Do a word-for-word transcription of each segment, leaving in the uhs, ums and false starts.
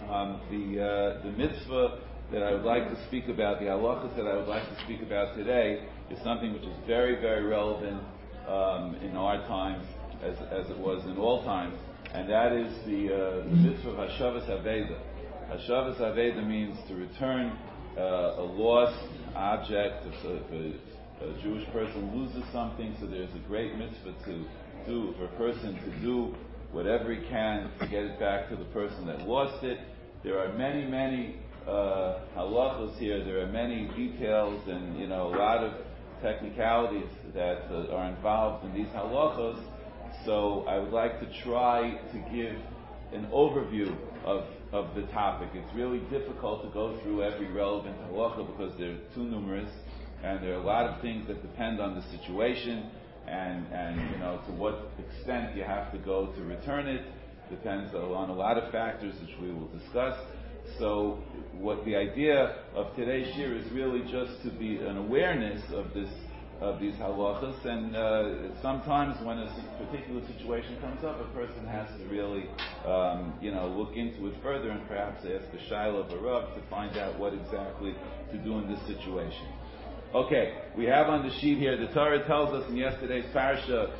Um, the uh, the mitzvah that I would like to speak about, the halachas that I would like to speak about today, is something which is very, very relevant um, in our times, as as it was in all times, and that is the, uh, the mitzvah of Hashavas Aveda. Hashavas Aveda means to return uh, a lost object. If a, if a, a Jewish person loses something, so there's a great mitzvah to do for a person to do whatever he can to get it back to the person that lost it. There are many, many uh, halachos here. There are many details and, you know, a lot of technicalities that uh, are involved in these halachos. So I would like to try to give an overview of, of the topic. It's really difficult to go through every relevant halacha because they're too numerous, and there are a lot of things that depend on the situation. And, and, you know, to what extent you have to go to return it depends on a lot of factors which we will discuss. So what the idea of today's shir is really just to be an awareness of this, of these halachas, and uh, sometimes when a particular situation comes up, a person has to really, um, you know, look into it further and perhaps ask a shaila of a rav to find out what exactly to do in this situation. Okay, we have on the sheet here, the Torah tells us in yesterday's parsha,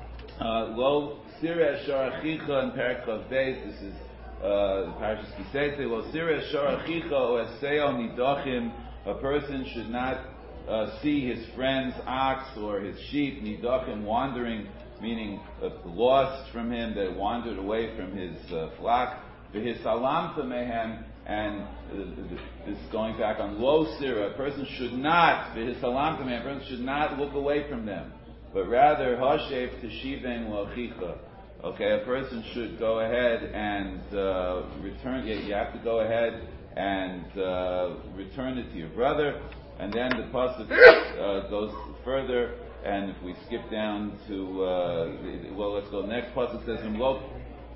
Lo Sireh Sharachicha in Perek Chav Beis. This is uh, Parshas Kisei. Lo Sireh Sharachicha O Eseo Nidachim. A person should not uh, see his friend's ox or his sheep Nidachim wandering, meaning uh, lost from him, that wandered away from his uh, flock. V'his Salamta Mehem. And uh, this is going back on Lo Sirah. A person should not, his salam to me, a person should not look away from them, but rather Hashev Teshivem Lachicha. Okay, a person should go ahead and uh, return. You, you have to go ahead and uh, return it to your brother. And then the pasuk uh, goes further. And if we skip down to uh, well, let's go. Next pasuk says in Lo.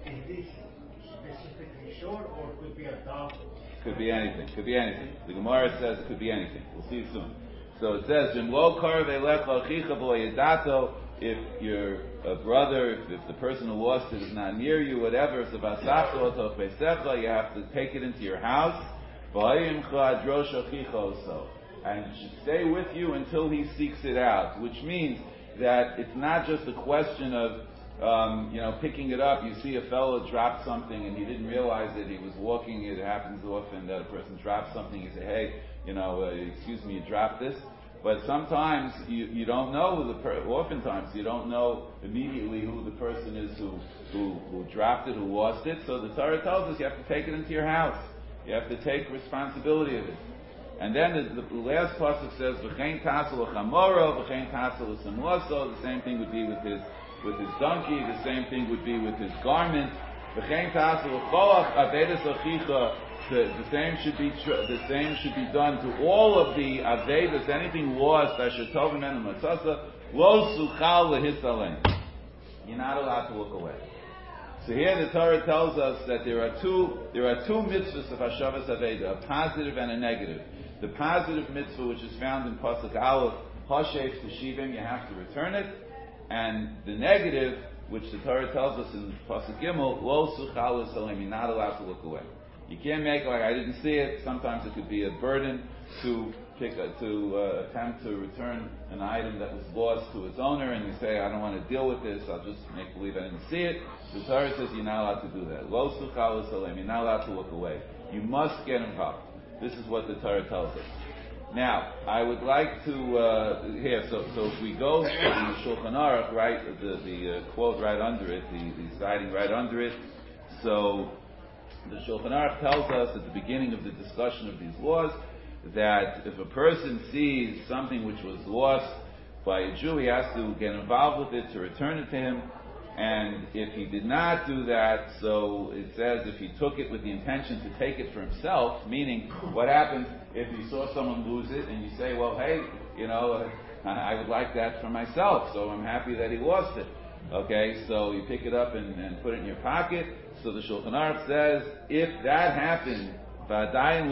Short, or could be a dog? Could be anything. Could be anything. The Gemara says it could be anything. We'll see soon. So it says, if your uh, brother, if, if the person who lost it is not near you, whatever, you have to take it into your house, and it should stay with you until he seeks it out, which means that it's not just a question of Um, you know, picking it up. You see a fellow drop something and he didn't realize it. He was walking. It happens often that a person drops something. You say, "Hey, you know, uh, excuse me, you dropped this." But sometimes you, you don't know who the per- oftentimes you don't know immediately who the person is who, who who dropped it, who lost it. So the Torah tells us you have to take it into your house. You have to take responsibility of it. And then the, the last pasuk says, "V'chein tasel l'chamoro, v'chein tasel l'samloso." The same thing would be with his with his donkey. The same thing would be with his garment. V'chein tasel l'cholach avedas achicha. The the same should be tr- the same should be done to all of the avedas, anything lost. Asher tov menu matzasa lo suchal lehisalen. You're not allowed to look away. So here the Torah tells us that there are two there are two mitzvahs of Hashavas Aveda, a positive and a negative. The positive mitzvah, which is found in Pasuk Aleph, Hashev Teshivim, you have to return it, and the negative, which the Torah tells us in Pasuk Gimel, Lo Suchal L'Salim, you're not allowed to look away. You can't make like I didn't see it. Sometimes it could be a burden to pick a, to uh, attempt to return an item that was lost to its owner, and you say, I don't want to deal with this. I'll just make believe I didn't see it. The Torah says you're not allowed to do that. Lo Suchal L'Salim, you're not allowed to look away. You must get involved. This is what the Torah tells us. Now, I would like to uh, here. So, so if we go to the Shulchan Aruch, right, the the uh, quote right under it, the, the citing right under it. So, the Shulchan Aruch tells us at the beginning of the discussion of these laws that if a person sees something which was lost by a Jew, he has to get involved with it to return it to him. And if he did not do that, so it says if he took it with the intention to take it for himself, meaning what happens if you saw someone lose it and you say, well, hey, you know, uh, I would like that for myself, so I'm happy that he lost it. Okay, so you pick it up and, and put it in your pocket. So the Shulchan Aruch says, if that happened, and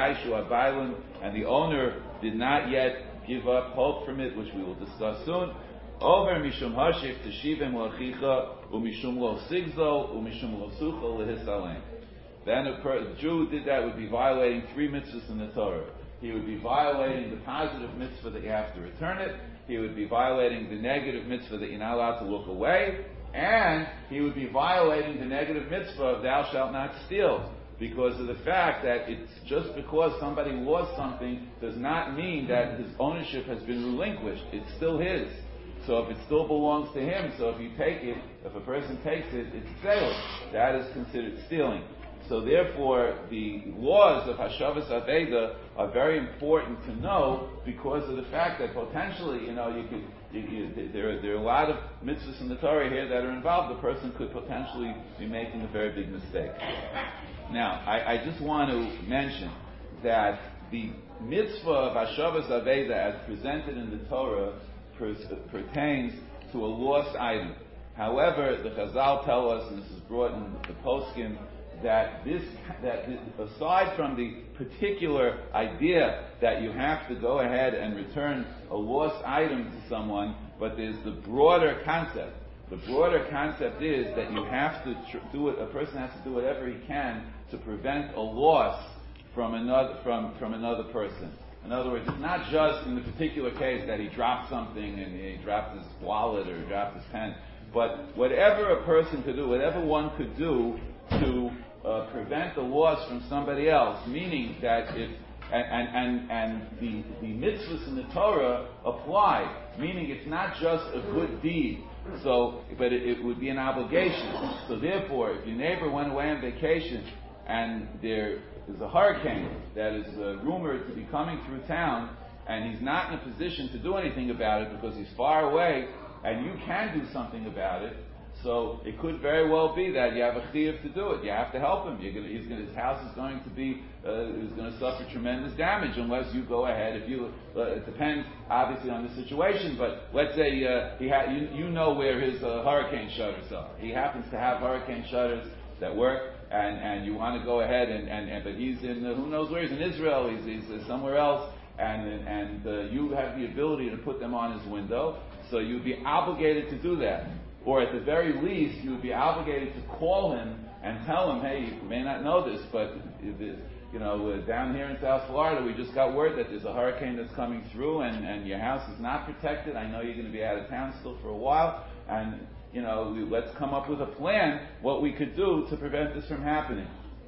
the owner did not yet give up hope from it, which we will discuss soon, over mishum hashif teshivim lachicha umishum lo sigzo umishum lo sucho lehisalem. then a per- Jew who did that would be violating three mitzvahs in the Torah. He would be violating the positive mitzvah that you have to return it. He would be violating the negative mitzvah that you're not allowed to look away. And he would be violating the negative mitzvah of thou shalt not steal. Because of the fact that it's just because somebody lost something does not mean that his ownership has been relinquished. It's still his. So if it still belongs to him, so if you take it, if a person takes it, it's sale. That is considered stealing. So therefore, the laws of Hashavas Aveda are very important to know because of the fact that potentially, you know, you could, you, you, there, there are a lot of mitzvahs in the Torah here that are involved. The person could potentially be making a very big mistake. Now, I, I just want to mention that the mitzvah of Hashavas Aveda as presented in the Torah per, pertains to a lost item. However, the Chazal tell us, and this is brought in the Poskim, that this, that aside from the particular idea that you have to go ahead and return a lost item to someone, but there's the broader concept. The broader concept is that you have to tr- do it. A person has to do whatever he can to prevent a loss from another from from another person. In other words, it's not just in the particular case that he dropped something and he dropped his wallet or dropped his pen, but whatever a person could do, whatever one could do to Uh, prevent the loss from somebody else, meaning that if and and and, and the, the mitzvahs in the Torah apply, meaning it's not just a good deed, so but it, it would be an obligation. So therefore, if your neighbor went away on vacation and there is a hurricane that is uh, rumored to be coming through town, and he's not in a position to do anything about it because he's far away, and you can do something about it. So it could very well be that you have a chiyuv to do it. You have to help him. You're gonna, he's gonna, his house is going to be uh, is going to suffer tremendous damage unless you go ahead. If you, uh, it depends obviously on the situation. But let's say uh, he ha- you, you know where his uh, hurricane shutters are. He happens to have hurricane shutters that work, and, and you want to go ahead and, and, and but he's in uh, who knows where he's in Israel. He's, he's uh, somewhere else, and and uh, you have the ability to put them on his window. So you'd be obligated to do that. Or at the very least, you would be obligated to call him and tell him, hey, you may not know this, but you know, down here in South Florida, we just got word that there's a hurricane that's coming through, and, and your house is not protected. I know you're going to be out of town still for a while, and you know, let's come up with a plan what we could do to prevent this from happening.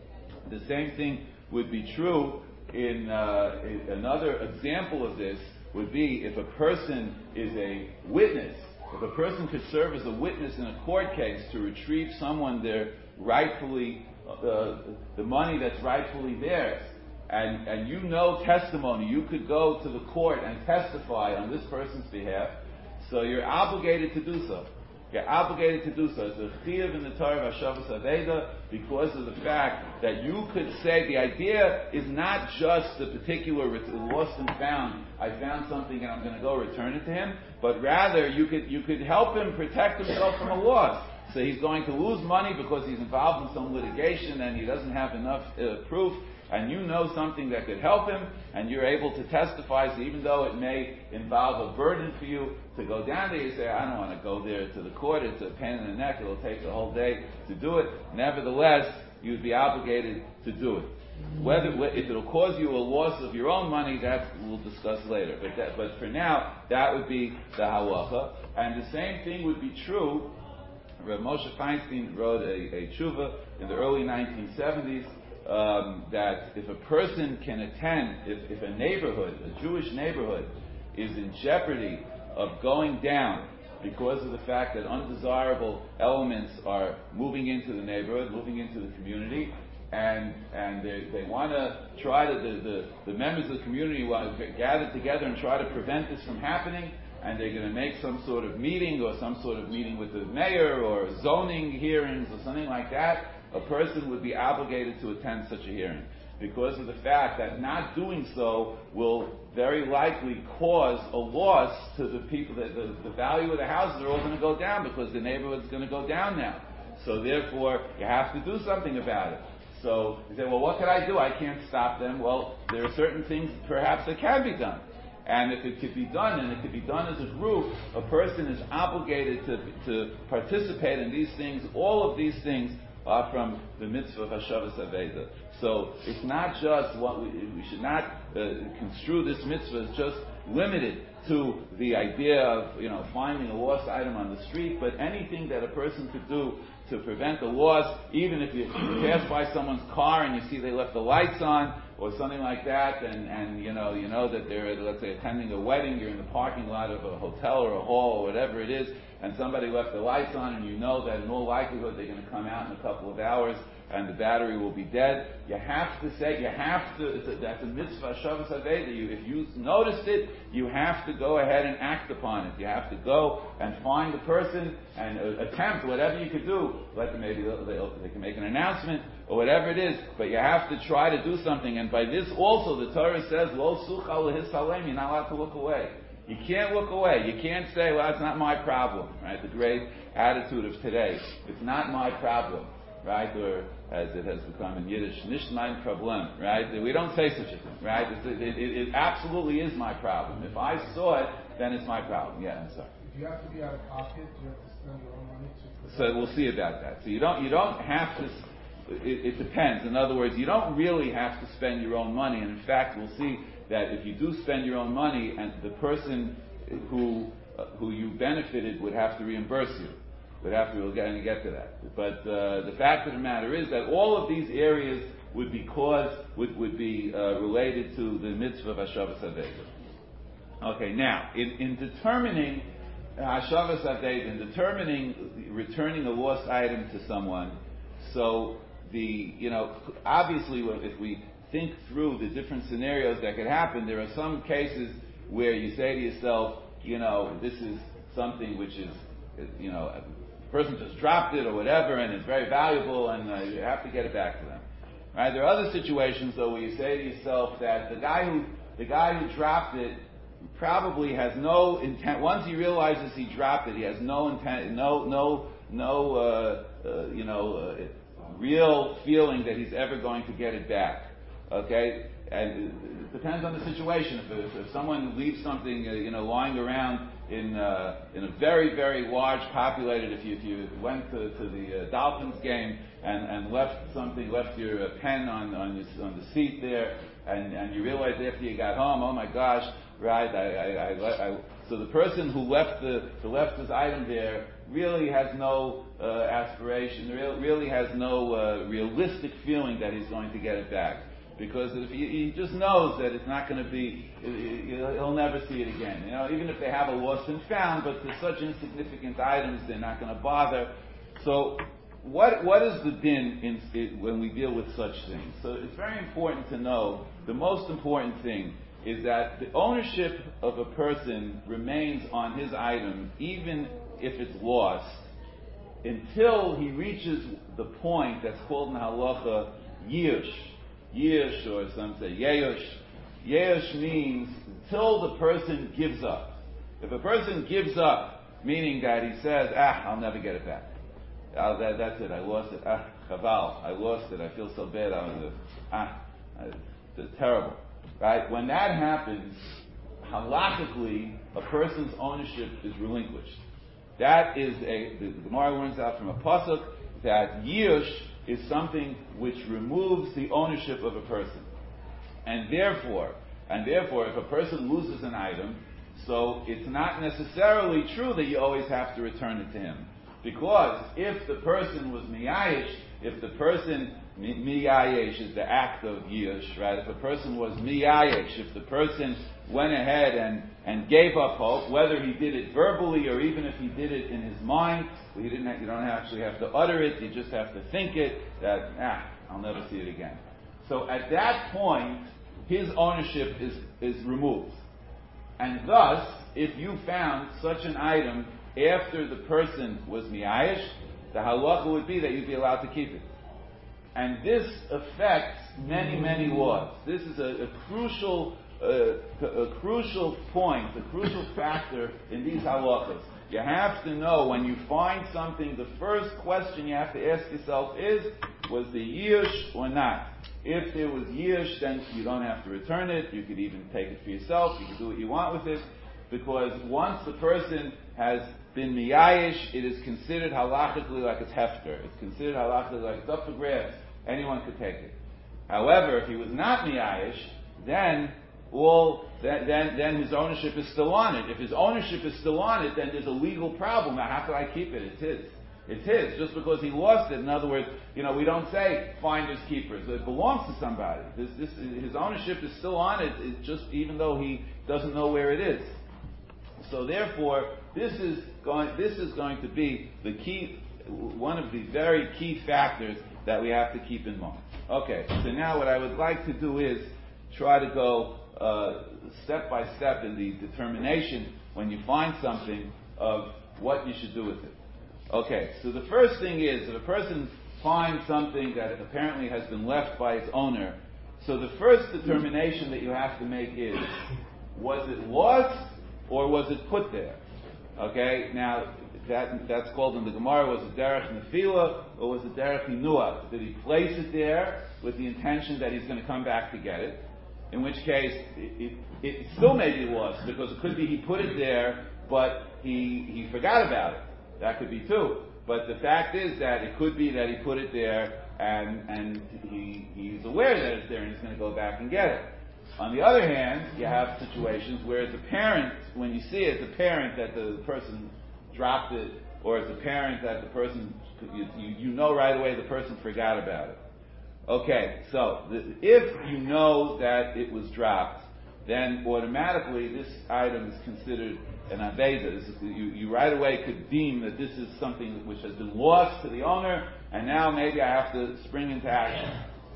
The same thing would be true in, uh, in another example of this would be if a person is a witness. If a person could serve as a witness in a court case to retrieve someone their rightfully, uh, the money that's rightfully theirs, and, and you know testimony, you could go to the court and testify on this person's behalf, so you're obligated to do so. You're obligated to do so. It's a chiyuv in the Torah of Hashavas Aveda because of the fact that you could say the idea is not just the particular lost and found. I found something and I'm going to go return it to him, but rather you could you could help him protect himself from a loss. So he's going to lose money because he's involved in some litigation and he doesn't have enough uh, proof. And you know something that could help him, and you're able to testify, so even though it may involve a burden for you to go down there, you say, I don't want to go there to the court, it's a pain in the neck, it'll take the whole day to do it. Nevertheless, you'd be obligated to do it. Whether, if it'll cause you a loss of your own money, that we'll discuss later. But that, but for now, that would be the halacha. And the same thing would be true. Rav Moshe Feinstein wrote a, a tshuva in the early nineteen seventies, Um, that if a person can attend, if, if a neighborhood, a Jewish neighborhood, is in jeopardy of going down because of the fact that undesirable elements are moving into the neighborhood, moving into the community, and and they, they want to try to, the, the, the members of the community want to gather together and try to prevent this from happening, and they're going to make some sort of meeting or some sort of meeting with the mayor or zoning hearings or something like that, a person would be obligated to attend such a hearing because of the fact that not doing so will very likely cause a loss to the people. That the, the value of the houses are all going to go down because the neighborhood's going to go down now. So therefore, you have to do something about it. So you say, well, what can I do? I can't stop them. Well, there are certain things perhaps that can be done. And if it could be done, and it could be done as a group, a person is obligated to, to participate in these things. All of these things are from the mitzvah of Hashavas Aveda. So it's not just what we, we should not uh, construe this mitzvah as just limited to the idea of, you know, finding a lost item on the street, but anything that a person could do to prevent the loss, even if you pass by someone's car and you see they left the lights on or something like that, and, and you know you know that they're, let's say, attending a wedding, you're in the parking lot of a hotel or a hall or whatever it is, and somebody left the lights on, and you know that in all likelihood they're going to come out in a couple of hours and the battery will be dead. You have to say, you have to, it's a, that's a mitzvah, Shabbos Aveda. If you noticed it, you have to go ahead and act upon it. You have to go and find the person and uh, attempt whatever you could do. Let them, maybe they'll, they'll, they can make an announcement or whatever it is, but you have to try to do something. And by this also, the Torah says, Lo sucha lehisalem, you're not allowed to look away. You can't look away. You can't say, well, it's not my problem, right? The great attitude of today. It's not my problem, right? Or, as it has become in Yiddish, nicht mein Problem, right? We don't say such a thing, right? It's, it, it, it absolutely is my problem. If I saw it, then it's my problem. Yeah, I'm sorry. Do you have to be out of pocket? Do you have to spend your own money to... So we'll see about that. So you don't, you don't have to, it, it depends. In other words, you don't really have to spend your own money. And in fact, we'll see that if you do spend your own money and the person who, uh, who you benefited would have to reimburse you. We'd have to, we're going to get to that. But uh, the fact of the matter is that all of these areas would be caused, would, would be uh, related to the mitzvah of Hashavas Aveda. Okay, now, in, in determining Hashavas Aveda, in determining returning a lost item to someone, so the, you know, obviously if we think through the different scenarios that could happen, there are some cases where you say to yourself, you know, this is something which is, you know, the person just dropped it or whatever, and it's very valuable, and uh, you have to get it back to them. Right? There are other situations, though, where you say to yourself that the guy who the guy who dropped it probably has no intent. Once he realizes he dropped it, he has no intent, no no no uh, uh, you know uh, real feeling that he's ever going to get it back. Okay, and it depends on the situation. If, if, if someone leaves something uh, you know lying around in uh, in a very, very large populated, if you, if you went to, to the uh, Dolphins game and, and left something, left your uh, pen on on, your, on the seat there, and, and you realized after you got home, oh my gosh, right? I, I, I, I, so the person who left the who left his item there really has no uh, aspiration, really has no uh, realistic feeling that he's going to get it back. Because if he, he just knows that it's not going to be, he'll never see it again. You know, even if they have a lost and found, but they're such insignificant items, they're not going to bother. So, what what is the din in, in, when we deal with such things? So, it's very important to know. The most important thing is that the ownership of a person remains on his item, even if it's lost, until he reaches the point that's called in halacha yish. Yish, or some say Yeush. Yeush means until the person gives up. If a person gives up, meaning that he says, ah, I'll never get it back. Oh, that, that's it, I lost it. Ah, chaval, I lost it, I feel so bad. I'm, ah, it's terrible. Right? When that happens, halachically, a person's ownership is relinquished. That is a, the, the Gemara learns out from a pasuk that Yish is something which removes the ownership of a person. And therefore, and therefore, if a person loses an item, so it's not necessarily true that you always have to return it to him. Because if the person was miyayish, if the person, miyayish is the act of yish, right? If a person was miyayish, if the person went ahead and, and gave up hope, whether he did it verbally or even if he did it in his mind, well, you, didn't have, you don't actually have to utter it, you just have to think it, that, ah, I'll never see it again. So at that point, his ownership is, is removed. And thus, if you found such an item after the person was miyayish, the halacha would be that you'd be allowed to keep it. And this affects many, many laws. This is a, a crucial uh, a crucial point, a crucial factor in these halachas. You have to know when you find something, the first question you have to ask yourself is, was the yish or not? If there was yish, then you don't have to return it. You could even take it for yourself. You can do what you want with it. because once the person has been miyayish, it is considered halachically like it's hefker. It's considered halachically like it's up for grabs. Anyone could take it. However, if he was not miyayish, then all then, then then his ownership is still on it. If his ownership is still on it, then there's a legal problem. Now, how can I keep it? It's his. It's his. Just because he lost it. In other words, you know, we don't say finders keepers. It belongs to somebody. This, this, his ownership is still on it. It's just even though he doesn't know where it is. So therefore, this is going. This is going to be the key. One of the very key factors that we have to keep in mind. Okay. So now, what I would like to do is try to go uh, step by step in the determination when you find something of what you should do with it. Okay, so the first thing is, if a person finds something that apparently has been left by its owner, so the first determination that you have to make is, was it lost or was it put there? Okay, now that that's called in the Gemara, was it derech nefila or was it derech hinua? Did he place it there with the intention that he's going to come back to get it? In which case, it, it, it still may be lost, because it could be he put it there, but he he forgot about it. That could be too. But the fact is that it could be that he put it there, and and he he's aware that it's there, and he's going to go back and get it. On the other hand, you have situations where it's apparent, when you see it, it's apparent that the person dropped it, or it's apparent that the person, you, you, you know right away the person forgot about it. Okay, so the, if you know that it was dropped, then automatically this item is considered an aveda. This is, you, you right away could deem that this is something which has been lost to the owner, and now maybe I have to spring into action.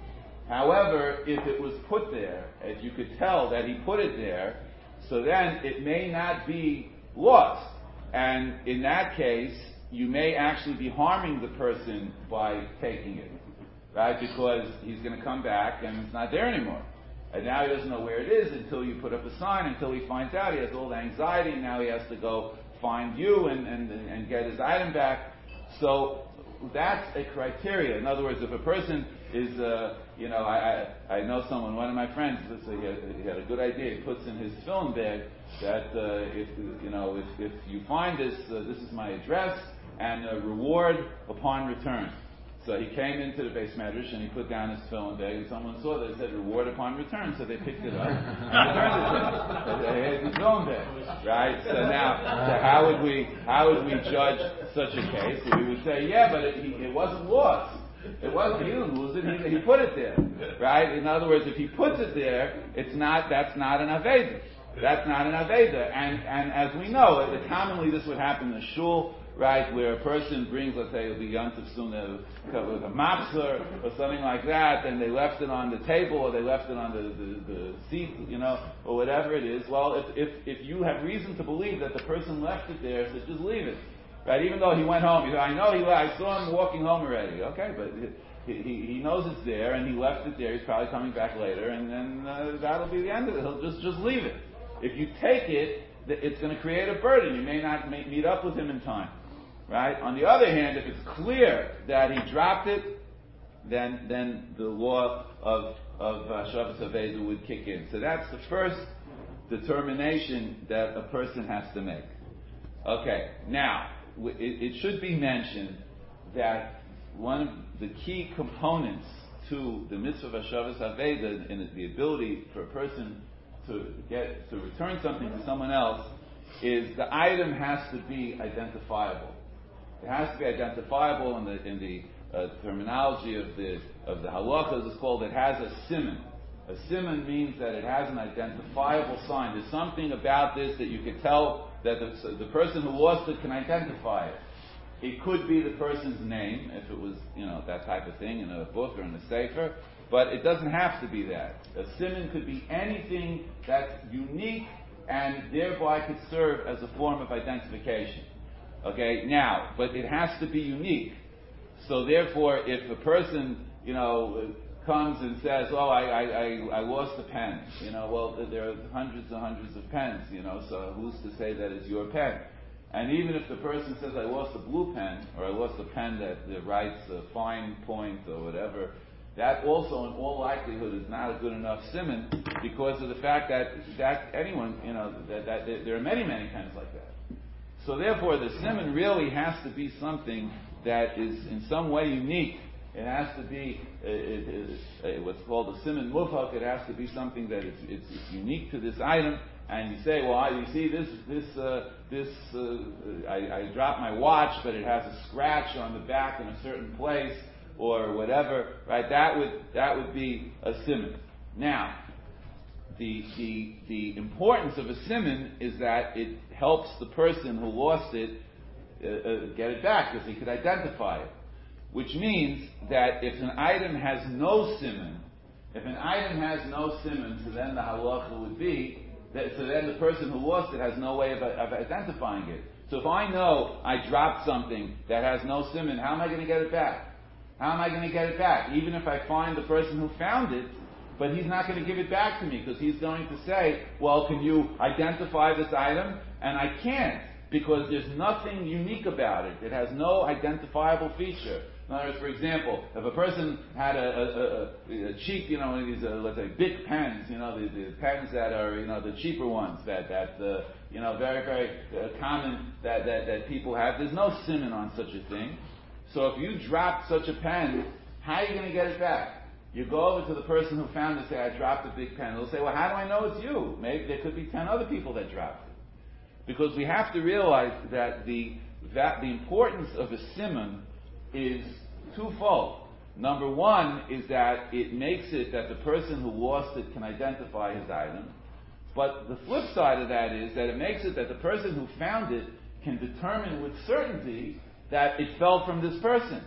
However, if it was put there, if you could tell that he put it there, so then it may not be lost. And in that case, you may actually be harming the person by taking it. Right? Because he's going to come back and it's not there anymore. And now he doesn't know where it is until you put up a sign, until he finds out. He has all the anxiety, and now he has to go find you and, and, and get his item back. So that's a criteria. In other words, if a person is, uh, you know, I, I I know someone, one of my friends, he had, he had a good idea. He puts in his film bag that uh, if you know if, if you find this, uh, this is my address and a reward upon return. So he came into the base medrash and he put down his film bag, and someone saw that it said reward upon return, so they picked it up and returned it to him. They had his film bag, right? So now, so how would we how would we judge such a case? We would say, yeah, but it, he, it wasn't lost. It wasn't. He didn't lose it. He, he put it there, right? In other words, if he puts it there, it's not. That's not an aveda. That's not an aveda. And and as we know, it, commonly this would happen in a shul. Right, where a person brings, let's say it'll be Yontif soon, with a mapser or something like that, and they left it on the table, or they left it on the, the, the seat, you know, or whatever it is. Well, if, if if you have reason to believe that the person left it there, so just leave it. Right, even though he went home, he said, I know he left, I saw him walking home already. Okay, but he, he, he knows it's there, and he left it there, he's probably coming back later, and then uh, that'll be the end of it. He'll just, just leave it. If you take it, it's going to create a burden. You may not may meet up with him in time. Right? On the other hand, if it's clear that he dropped it, then then the law of of uh, Shabbos Aveda would kick in. So that's the first determination that a person has to make. Okay, now it, it should be mentioned that one of the key components to the mitzvah of Shabbos Aveda, and the ability for a person to get to return something to someone else, is the item has to be identifiable. It has to be identifiable in the in the uh, terminology of the of the halachas. It's called, it has a siman. A siman means that it has an identifiable sign. There's something about this that you could tell that the, the person who lost it can identify it. It could be the person's name, if it was, you know, that type of thing in a book or in a sefer, but it doesn't have to be that. A siman could be anything that's unique and thereby could serve as a form of identification. Okay, now, but it has to be unique. So therefore, if a person, you know, comes and says, oh, I, I, I, I lost a pen, you know, well, there are hundreds and hundreds of pens, you know, so who's to say that it's your pen? And even if the person says, I lost a blue pen, or I lost a pen that, that writes a fine point or whatever, that also in all likelihood is not a good enough siman because of the fact that that anyone, you know, that, that, that there are many, many pens like that. So therefore the siman really has to be something that is in some way unique. It has to be uh, it, it, uh, what's called a siman mufak. It has to be something that it's, it's, it's unique to this item. And you say, well, you see, this, this, uh, this, uh, I, I dropped my watch, but it has a scratch on the back in a certain place, or whatever, right? That would, that would be a siman. Now, the, the, the importance of a siman is that it helps the person who lost it uh, uh, get it back, because he could identify it. Which means that if an item has no siman, if an item has no siman, so then the halacha would be, that, so then the person who lost it has no way of, of identifying it. So if I know I dropped something that has no siman, how am I going to get it back? How am I going to get it back? Even if I find the person who found it, but he's not going to give it back to me, because he's going to say, well, can you identify this item? And I can't, because there's nothing unique about it. It has no identifiable feature. In other words, for example, if a person had a, a, a, a cheap, you know, one of these, uh, let's say, big pens, you know, the, the pens that are, you know, the cheaper ones that, that uh, you know, very, very uh, common that, that, that people have, there's no siman on such a thing. So if you drop such a pen, how are you going to get it back? You go over to the person who found it and say, I dropped a big pen. They'll say, well, how do I know it's you? Maybe there could be ten other people that dropped it. Because we have to realize that the, that the importance of a siman is twofold. Number one is that it makes it that the person who lost it can identify his item. But the flip side of that is that it makes it that the person who found it can determine with certainty that it fell from this person.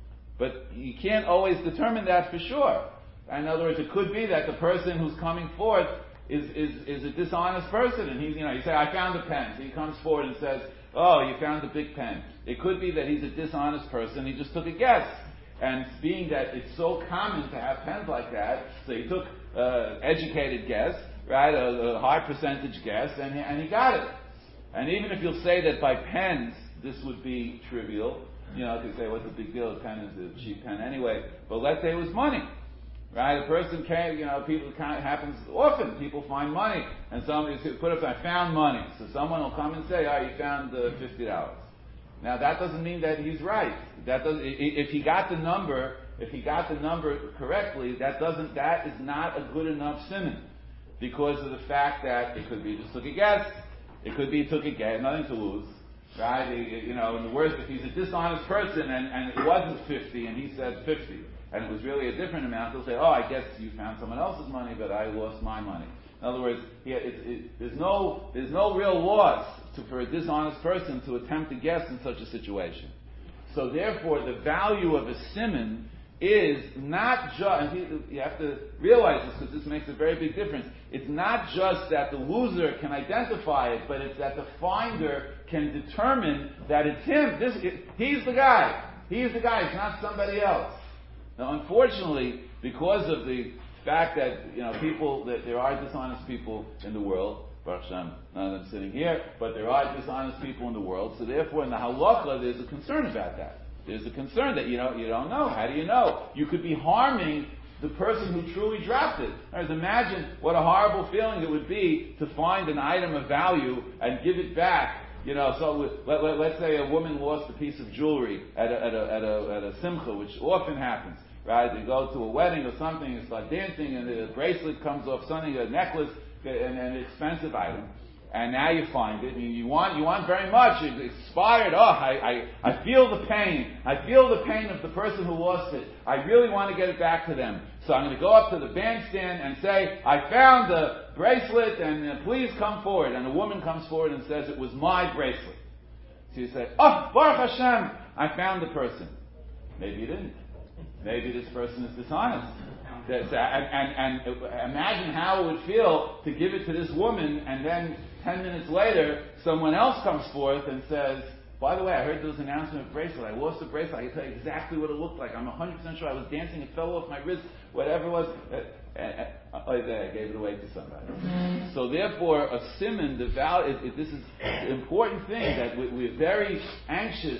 But you can't always determine that for sure. In other words, it could be that the person who's coming forth is, is, is a dishonest person, and he's, you know, you say, I found a pen. So he comes forward and says, oh, you found a big pen. It could be that he's a dishonest person, he just took a guess. And being that it's so common to have pens like that, so he took uh, educated guess, right, a, a high percentage guess, and he, and he got it. And even if you'll say that by pens, this would be trivial, you know, you say, what's the big deal? A pen is a cheap pen anyway. But let's say it was money. Right, a person came, you know, people, it kind of happens often. People find money, and somebody put up, I found money. So someone will come and say, oh, you found uh, fifty dollars. Now that doesn't mean that he's right. That doesn't, if he got the number, if he got the number correctly, that doesn't, that is not a good enough siman. Because of the fact that it could be just took a guess, it could be he took a guess, nothing to lose. Right, you know, in the worst, if he's a dishonest person and, and it wasn't fifty and he said fifty, and it was really a different amount, they'll say, oh, I guess you found someone else's money, but I lost my money. In other words, he, it, it, there's no there's no real loss to, for a dishonest person to attempt to guess in such a situation. So therefore, the value of a siman is not just, and you have to realize this because this makes a very big difference, it's not just that the loser can identify it, but it's that the finder can determine that it's him. This, it, he's the guy. He's the guy. It's not somebody else. Now, unfortunately, because of the fact that, you know, people, that there are dishonest people in the world, Baruch Hashem, none of them sitting here, but there are dishonest people in the world, so therefore in the halacha there's a concern about that. There's a concern that you know you don't know. How do you know? You could be harming the person who truly dropped it. Right, imagine what a horrible feeling it would be to find an item of value and give it back. You know, so let, let, let's say a woman lost a piece of jewelry at a, at a, at a, at a simcha, which often happens. Right, they go to a wedding or something, and start dancing, and the bracelet comes off, something, a necklace, and, and an expensive item. And now you find it, and you want, you want very much, it's expired, oh, I, I, I feel the pain. I feel the pain of the person who lost it. I really want to get it back to them. So I'm going to go up to the bandstand and say, I found the bracelet, and uh, please come forward. And a woman comes forward and says, it was my bracelet. So you say, oh, Baruch Hashem, I found the person. Maybe you didn't. Maybe this person is dishonest. That's, uh, and, and, and imagine how it would feel to give it to this woman, and then ten minutes later, someone else comes forth and says, by the way, I heard there was an announcement of bracelet. I lost the bracelet. I can tell you exactly what it looked like. I'm one hundred percent sure I was dancing. It fell off my wrist. Whatever it was. Uh, uh, uh, I gave it away to somebody. Mm-hmm. So therefore, a siman, the val- it, it, this is an important thing that we, we're very anxious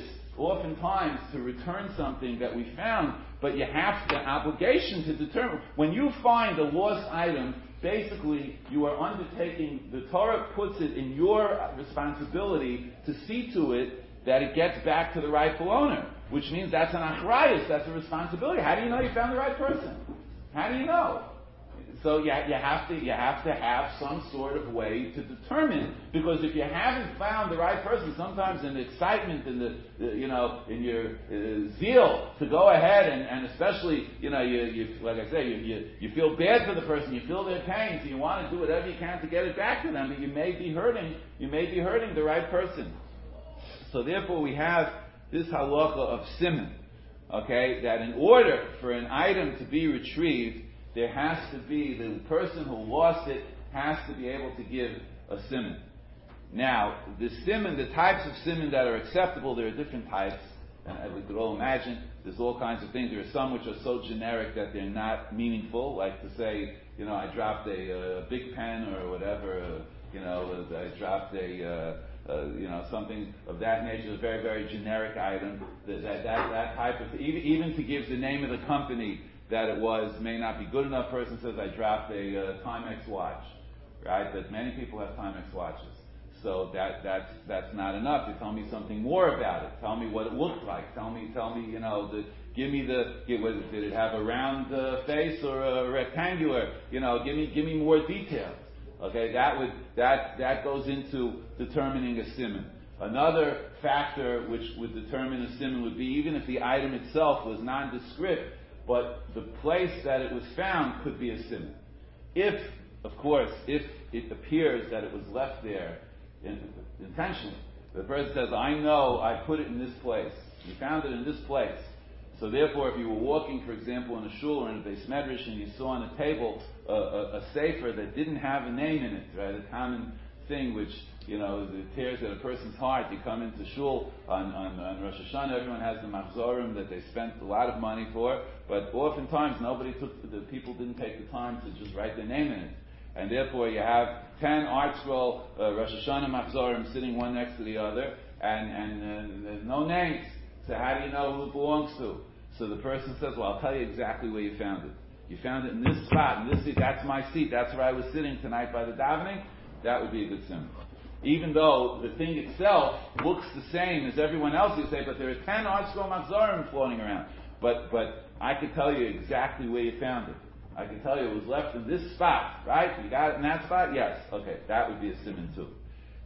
oftentimes to return something that we found, but you have the obligation to determine. When you find a lost item, basically you are undertaking, the Torah puts it in your responsibility to see to it that it gets back to the rightful owner, which means that's an achrayus, that's a responsibility. How do you know you found the right person? How do you know? So you, you have to you have to have some sort of way to determine, because if you haven't found the right person, sometimes in the excitement, in the, the you know in your uh, zeal to go ahead and, and especially you know you, you like I say you, you you feel bad for the person, you feel their pain, so you want to do whatever you can to get it back to them, but you may be hurting you may be hurting the right person. So therefore we have this halacha of siman, okay, that in order for an item to be retrieved, there has to be, the person who lost it has to be able to give a siman. Now, the siman, the types of siman that are acceptable, there are different types, and as we could all imagine, there's all kinds of things. There are some which are so generic that they're not meaningful, like to say, you know, I dropped a, a big pen or whatever, uh, you know, I dropped a, uh, uh, you know, something of that nature, a very, very generic item. That, that, that, that type of, even, even to give the name of the company that it was may not be good enough. Person says, I dropped a uh, Timex watch, right? But many people have Timex watches. So that, that's, that's not enough. You tell me something more about it. Tell me what it looked like. Tell me, tell me, you know, the, give me the, give, was, did it have a round uh, face or a rectangular? You know, give me, give me more details. Okay, that would, that, that goes into determining a siman. Another factor which would determine a siman would be, even if the item itself was nondescript, but the place that it was found could be a siman. If, of course, if it appears that it was left there in, intentionally, the person says, I know I put it in this place. You found it in this place. So therefore, if you were walking, for example, in a shul or in a beis medrash, and you saw on a table a, a, a sefer that didn't have a name in it, right? A common thing which, you know, it tears at a person's heart. You come into shul on, on, on Rosh Hashanah, everyone has the machzorim that they spent a lot of money for, but oftentimes nobody took, the people didn't take the time to just write their name in it. And therefore you have ten art scroll uh, Rosh Hashanah machzorim sitting one next to the other, and, and uh, there's no names. So how do you know who it belongs to? So the person says, well, I'll tell you exactly where you found it. You found it in this spot, in this seat, that's my seat, that's where I was sitting tonight by the davening. That would be a good siman. Even though the thing itself looks the same as everyone else, you say, but there are ten art scroll machzorim floating around. But but I can tell you exactly where you found it. I can tell you it was left in this spot, right? You got it in that spot? Yes. Okay, that would be a siman too.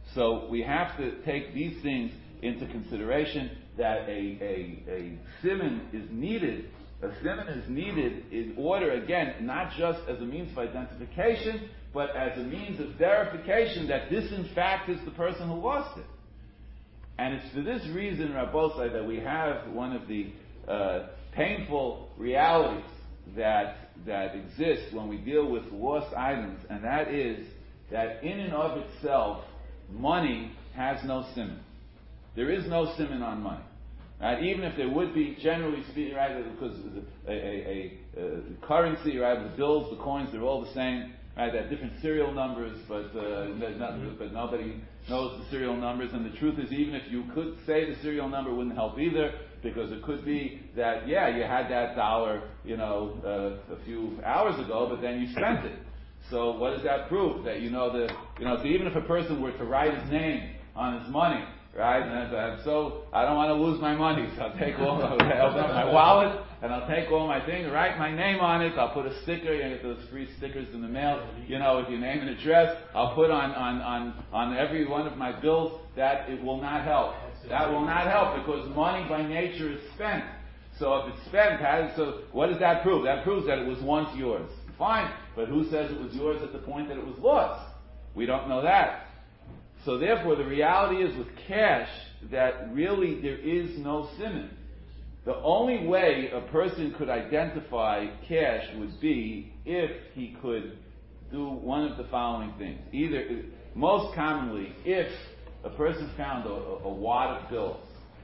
So we have to take these things into consideration, that a, a, a siman is needed. A siman is needed in order, again, not just as a means of identification, but as a means of verification that this, in fact, is the person who lost it. And it's for this reason, Rabbosai, that we have one of the uh, painful realities that that exist when we deal with lost items, and that is that in and of itself, money has no siman. There is no siman on money. Right? Even if there would be, generally speaking, right, because a, a, a, a currency, right, the bills, the coins, they're all the same. Right, they have different serial numbers, but uh, not, but nobody knows the serial numbers. And the truth is, even if you could say the serial number, it wouldn't help either, because it could be that, yeah, you had that dollar, you know, uh, a few hours ago, but then you spent it. So what does that prove? That you know the, you know, so even if a person were to write his name on his money, right, and I'm so I don't want to lose my money, so I'll take all, I'll open up my wallet and I'll take all my things, write my name on it. I'll put a sticker. You get those free stickers in the mail, you know, with your name and address. I'll put on on on on every one of my bills. That it will not help. That will not help, because money by nature is spent. So if it's spent, how, so what does that prove? That proves that it was once yours. Fine, but who says it was yours at the point that it was lost? We don't know that. So therefore, the reality is with cash that really there is no siman. The only way a person could identify cash would be if he could do one of the following things. Either, most commonly, if a person found a, a, a wad of bills,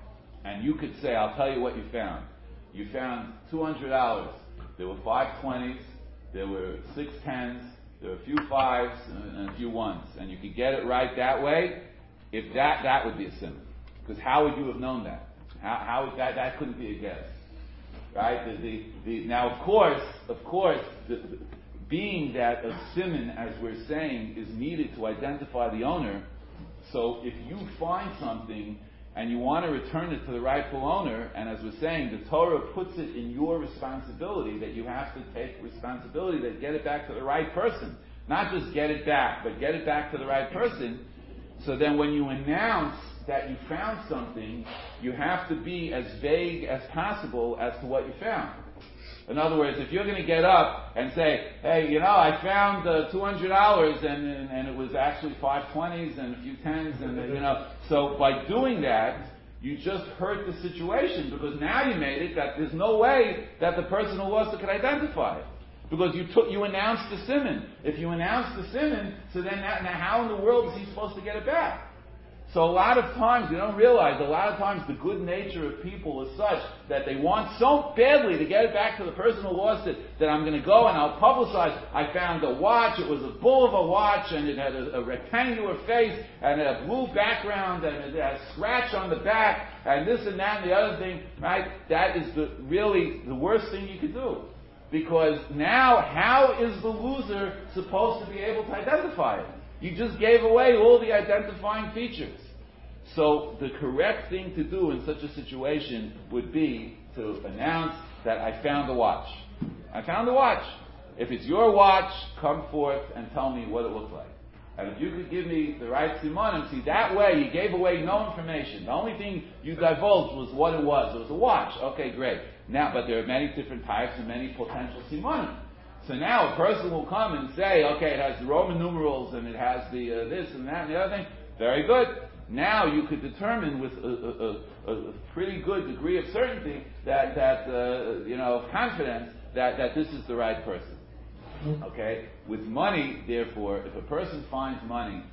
and you could say, I'll tell you what you found. You found two hundred dollars. There were five twenties, there were six tens, there were a few fives and, and a few ones, and you could get it right that way. If that, that would be a siman. Because how would you have known that? How, how that, that couldn't be a guess. Right? The, the, the, now, of course, of course, the, the, being that a simon, as we're saying, is needed to identify the owner, so if you find something and you want to return it to the rightful owner, and as we're saying, the Torah puts it in your responsibility that you have to take responsibility to get it back to the right person. Not just get it back, but get it back to the right person. So then when you announce that you found something, you have to be as vague as possible as to what you found. In other words, if you're going to get up and say, hey, you know, I found uh, two hundred dollars and, and and it was actually five twenties and a few tens and, uh, you know, so by doing that, you just hurt the situation because now you made it that there's no way that the person who lost it could identify it. Because you took, you announced the simon. If you announce the simon, so then that, now how in the world is he supposed to get it back? So a lot of times, you don't realize, a lot of times the good nature of people is such that they want so badly to get it back to the person who lost it that I'm going to go and I'll publicize, I found a watch, it was a bull of a watch and it had a, a rectangular face and a blue background and it had a scratch on the back and this and that and the other thing, right? That is the, really the worst thing you could do. Because now, how is the loser supposed to be able to identify it? You just gave away all the identifying features. So the correct thing to do in such a situation would be to announce that I found a watch. I found a watch. If it's your watch, come forth and tell me what it looked like. And if you could give me the right simanim, see, that way you gave away no information. The only thing you divulged was what it was. It was a watch. Okay, great. Now, but there are many different types and many potential simanim. So now a person will come and say, okay, it has the Roman numerals and it has the uh, this and that and the other thing. Very good. Now you could determine with a, a, a, a pretty good degree of certainty that, that uh, you know, confidence that, that this is the right person. Okay? With money, therefore, if a person finds money,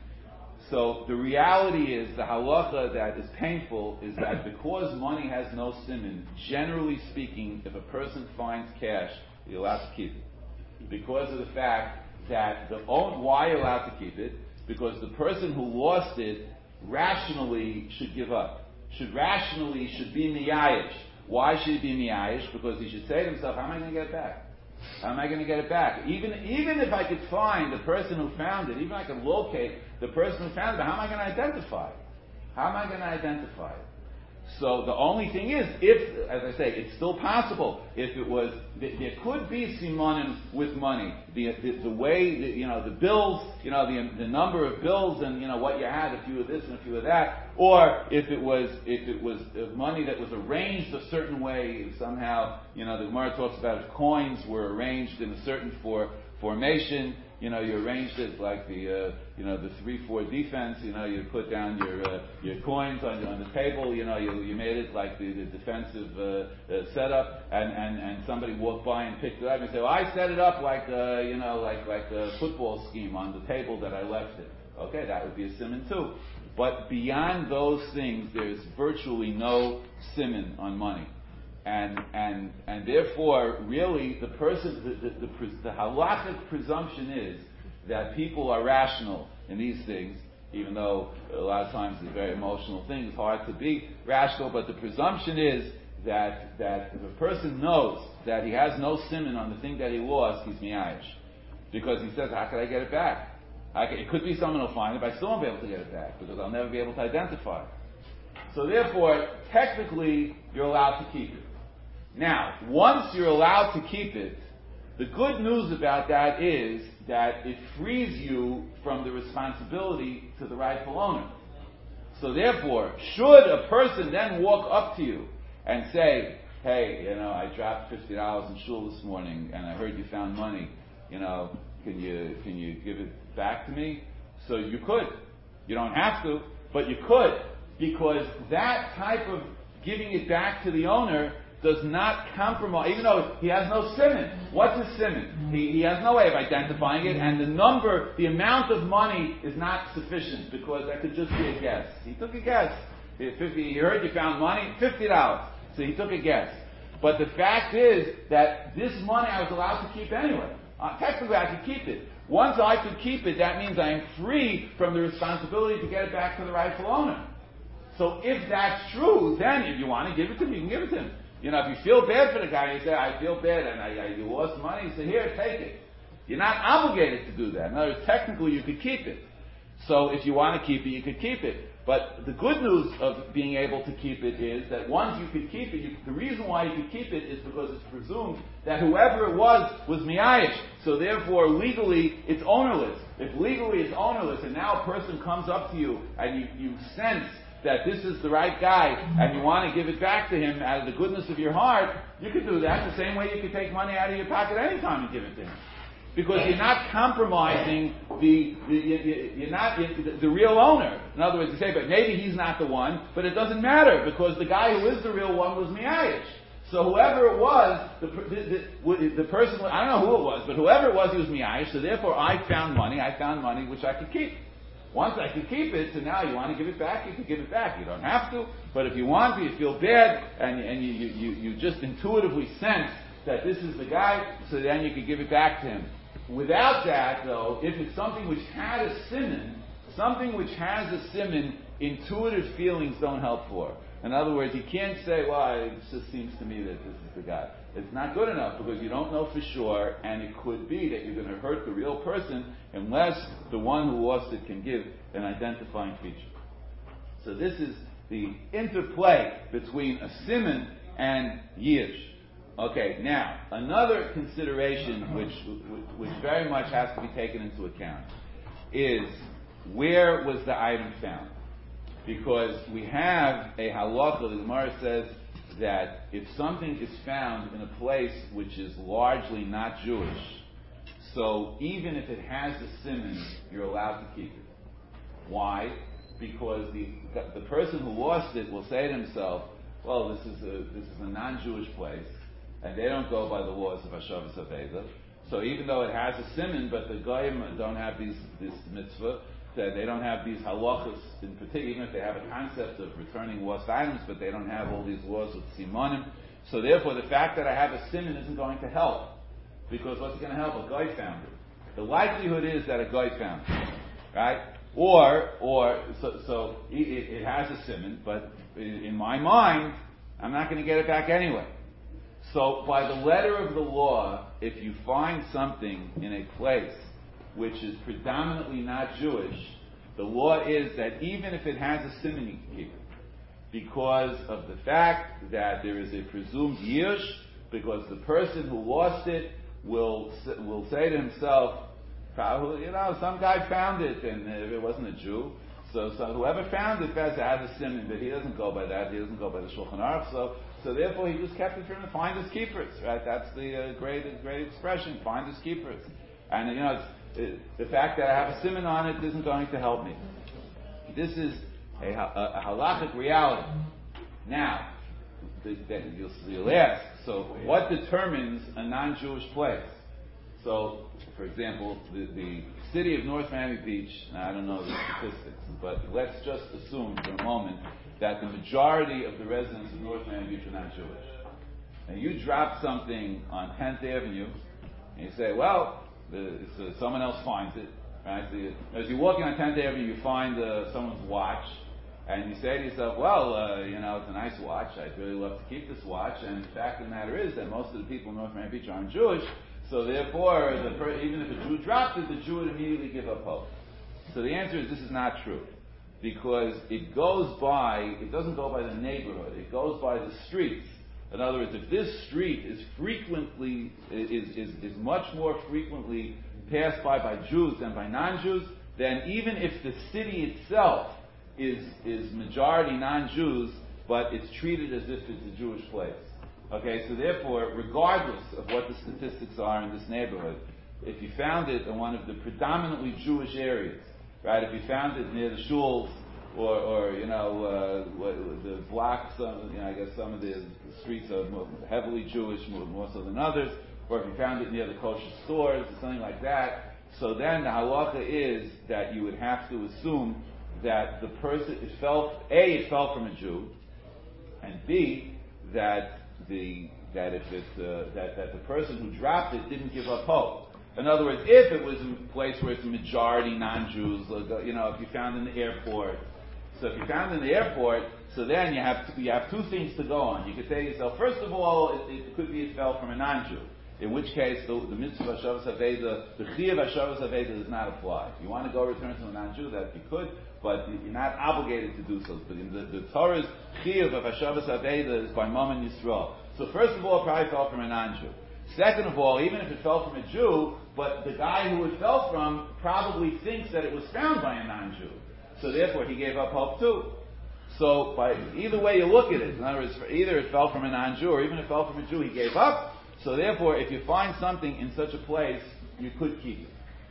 so the reality is, the halacha that is painful is that because money has no siman, generally speaking, if a person finds cash, you're allowed to keep it. Because of the fact that the own, why you're allowed to keep it? Because the person who lost it rationally should give up. Should rationally should be miyayish. Why should he be miyayish? Because he should say to himself, how am I going to get it back? How am I going to get it back? Even even if I could find the person who found it, even if I could locate the person who found it, how am I going to identify it? How am I going to identify it? So the only thing is, if, as I say, it's still possible. If it was, there could be simonim with money. The, the, the way, the, you know, the bills, you know, the, the number of bills, and you know what you had, a few of this and a few of that. Or if it was, if it was money that was arranged a certain way, somehow, you know, the Gemara talks about if coins were arranged in a certain for, formation. You know, you arranged it like the, uh, you know, the three four defense. You know, you put down your uh, your coins on on the table. You know, you you made it like the, the defensive uh, uh, setup, and, and, and somebody walked by and picked it up and said, well, I set it up like uh, you know, like like a football scheme on the table that I left it. Okay, that would be a siman too. But beyond those things, there's virtually no siman on money. And and and therefore, really, the person, the the, the, the halachic presumption is that people are rational in these things, even though a lot of times it's a very emotional thing. It's hard to be rational, but the presumption is that that if a person knows that he has no siman on the thing that he lost, he's miyayish, because he says, "How can I get it back? I can, it could be someone will find it, but I still won't be able to get it back because I'll never be able to identify it." So therefore, technically, you're allowed to keep it. Now, once you're allowed to keep it, the good news about that is that it frees you from the responsibility to the rightful owner. So therefore, should a person then walk up to you and say, hey, you know, I dropped fifty dollars in shul this morning and I heard you found money, you know, can you can you give it back to me? So you could. You don't have to, but you could, because that type of giving it back to the owner does not compromise, even though he has no siman. What's his siman? He, he has no way of identifying it, and the number, the amount of money is not sufficient, because that could just be a guess. He took a guess. He, fifty, he heard you found money, fifty dollars. So he took a guess. But the fact is that this money I was allowed to keep anyway. Uh, technically I could keep it. Once I could keep it, that means I am free from the responsibility to get it back to the rightful owner. So if that's true, then if you want to give it to him, you can give it to him. You know, if you feel bad for the guy, you say, I feel bad and I, I you lost money, you say, here, take it. You're not obligated to do that. In other words, technically you could keep it. So if you want to keep it, you could keep it. But the good news of being able to keep it is that once you could keep it, you, the reason why you could keep it is because it's presumed that whoever it was was miyayish. So therefore, legally, it's ownerless. If legally it's ownerless, and now a person comes up to you and you, you sense that this is the right guy, and you want to give it back to him out of the goodness of your heart, you can do that the same way you can take money out of your pocket anytime and give it to him. Because you're not compromising the, the you, you're not the, the real owner. In other words, you say, but maybe he's not the one, but it doesn't matter because the guy who is the real one was miyayish. So whoever it was, the, the, the, the person, I don't know who it was, but whoever it was, he was miyayish. So therefore, I found money. I found money which I could keep. Once I could keep it, so now you want to give it back, you can give it back. You don't have to, but if you want to, you feel bad, and, and you, you, you just intuitively sense that this is the guy, so then you can give it back to him. Without that, though, if it's something which had a siman, something which has a siman, intuitive feelings don't help for. In other words, you can't say, well, it just seems to me that this is the guy. It's not good enough because you don't know for sure, and it could be that you're going to hurt the real person unless the one who lost it can give an identifying feature. So this is the interplay between a siman and yish. Okay, now, another consideration which, which, which very much has to be taken into account is where was the item found? Because we have a halacha, the Gemara says that if something is found in a place which is largely not Jewish, so even if it has a siman, you're allowed to keep it. Why? Because the the person who lost it will say to himself, well, this is a this is a non-Jewish place, and they don't go by the laws of Hashavas Aveda. So even though it has a siman, but the goyim don't have these this mitzvah, that they don't have these halachas in particular, even if they have a concept of returning lost items, but they don't have all these laws with simanim. So therefore, the fact that I have a siman isn't going to help, because what's going to help? A guy found it. The likelihood is that a guy found it, right? Or, or so, so it, it has a siman, but in, in my mind, I'm not going to get it back anyway. So by the letter of the law, if you find something in a place which is predominantly not Jewish, the law is that even if it has a siman, you can keep it. Because of the fact that there is a presumed yish, because the person who lost it will will say to himself, probably, you know, some guy found it, and it wasn't a Jew. So, so whoever found it has a siman, but he doesn't go by that. He doesn't go by the Shulchan Aruch. So, so therefore, he just kept it for him to find his keepers. Right? That's the uh, great, great expression: find his keepers. And you know, it's, it, the fact that I have a siman on it isn't going to help me. This is a, a, a halachic reality. Now, the, the, you'll, you'll ask, so what determines a non-Jewish place? So, for example, the, the city of North Miami Beach, now I don't know the statistics, but let's just assume for a moment that the majority of the residents of North Miami Beach are not Jewish. And you drop something on tenth Avenue, and you say, well, the, so someone else finds it. Right? So you, as you're walking on tenth Avenue, you find uh, someone's watch, and you say to yourself, well, uh, you know, it's a nice watch. I'd really love to keep this watch. And the fact of the matter is that most of the people in North Miami Beach aren't Jewish. So therefore, the per, even if a Jew dropped it, the Jew would immediately give up hope. So the answer is this is not true. Because it goes by, it doesn't go by the neighborhood, it goes by the streets. In other words, if this street is frequently, is, is, is much more frequently passed by by Jews than by non-Jews, then even if the city itself is, is majority non-Jews, but it's treated as if it's a Jewish place. Okay, so therefore, regardless of what the statistics are in this neighborhood, if you found it in one of the predominantly Jewish areas, right? If you found it near the shuls, or, or you know, uh, the blocks, um, you know, I guess some of the, the streets are more heavily Jewish, more, more so than others, or if you found it near the kosher stores or something like that, so then the halacha is that you would have to assume that the person, it fell, A, it fell from a Jew, and B, that the that if it uh, that that the person who dropped it didn't give up hope. In other words, if it was a place where it's a majority non-Jews, you know, if you found in the airport, So if you found in the airport, so then you have you have two things to go on. You could say to yourself, first of all, it, it could be it fell from a non-Jew. In which case, the, the mitzvah of Hashavas Haveda, the Chiyuv of Hashavas Haveda does not apply. If you want to go return to a non-Jew, that you could, but you're not obligated to do so. But in the, the Torah's Chiyuv of Hashavas Haveda is by Mom and Yisrael. So first of all, it probably fell from a non-Jew. Second of all, even if it fell from a Jew, but the guy who it fell from probably thinks that it was found by a non-Jew. So therefore, he gave up hope too. So by either way you look at it, in other words, either it fell from a non-Jew or even if it fell from a Jew, he gave up. So therefore, if you find something in such a place, you could keep it.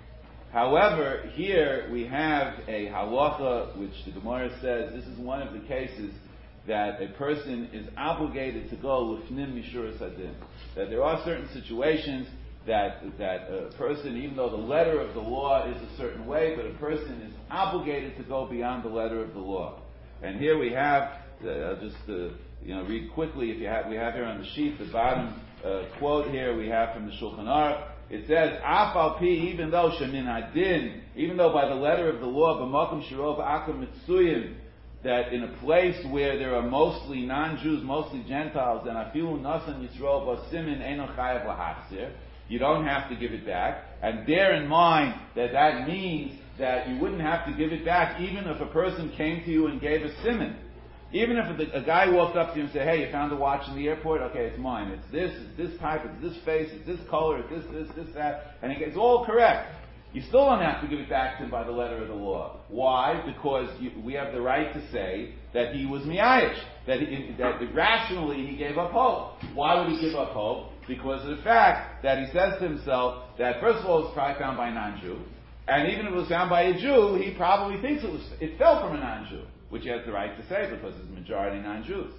However, here we have a halacha, which the Gemara says this is one of the cases that a person is obligated to go lifnim mishuras hadin. That there are certain situations that that a person, even though the letter of the law is a certain way, but a person is obligated to go beyond the letter of the law. And here we have, uh, I'll just uh, you know read quickly. If you have, we have here on the sheet the bottom uh, quote here we have from the Shulchan Aruch. It says, "Af al pi," even though shemin hadin, even though by the letter of the law, b'makom shirov akum mitzuyim, that in a place where there are mostly non-Jews, mostly Gentiles, and afilu nasan yisrael b'simin eno chayav lahachzir, you don't have to give it back. And bear in mind that that means that you wouldn't have to give it back even if a person came to you and gave a siman. Even if a, a guy walked up to you and said, "Hey, you found a watch in the airport? Okay, it's mine. It's this, it's this type, it's this face, it's this color, it's this, this, this, that," and it's all correct. You still don't have to give it back to him by the letter of the law. Why? Because you, we have the right to say that he was miyayish, that, he, that rationally he gave up hope. Why would he give up hope? Because of the fact that he says to himself that first of all it was probably found by a non-Jew, and even if it was found by a Jew, he probably thinks it was it fell from a non-Jew, which he has the right to say because it's majority non-Jews.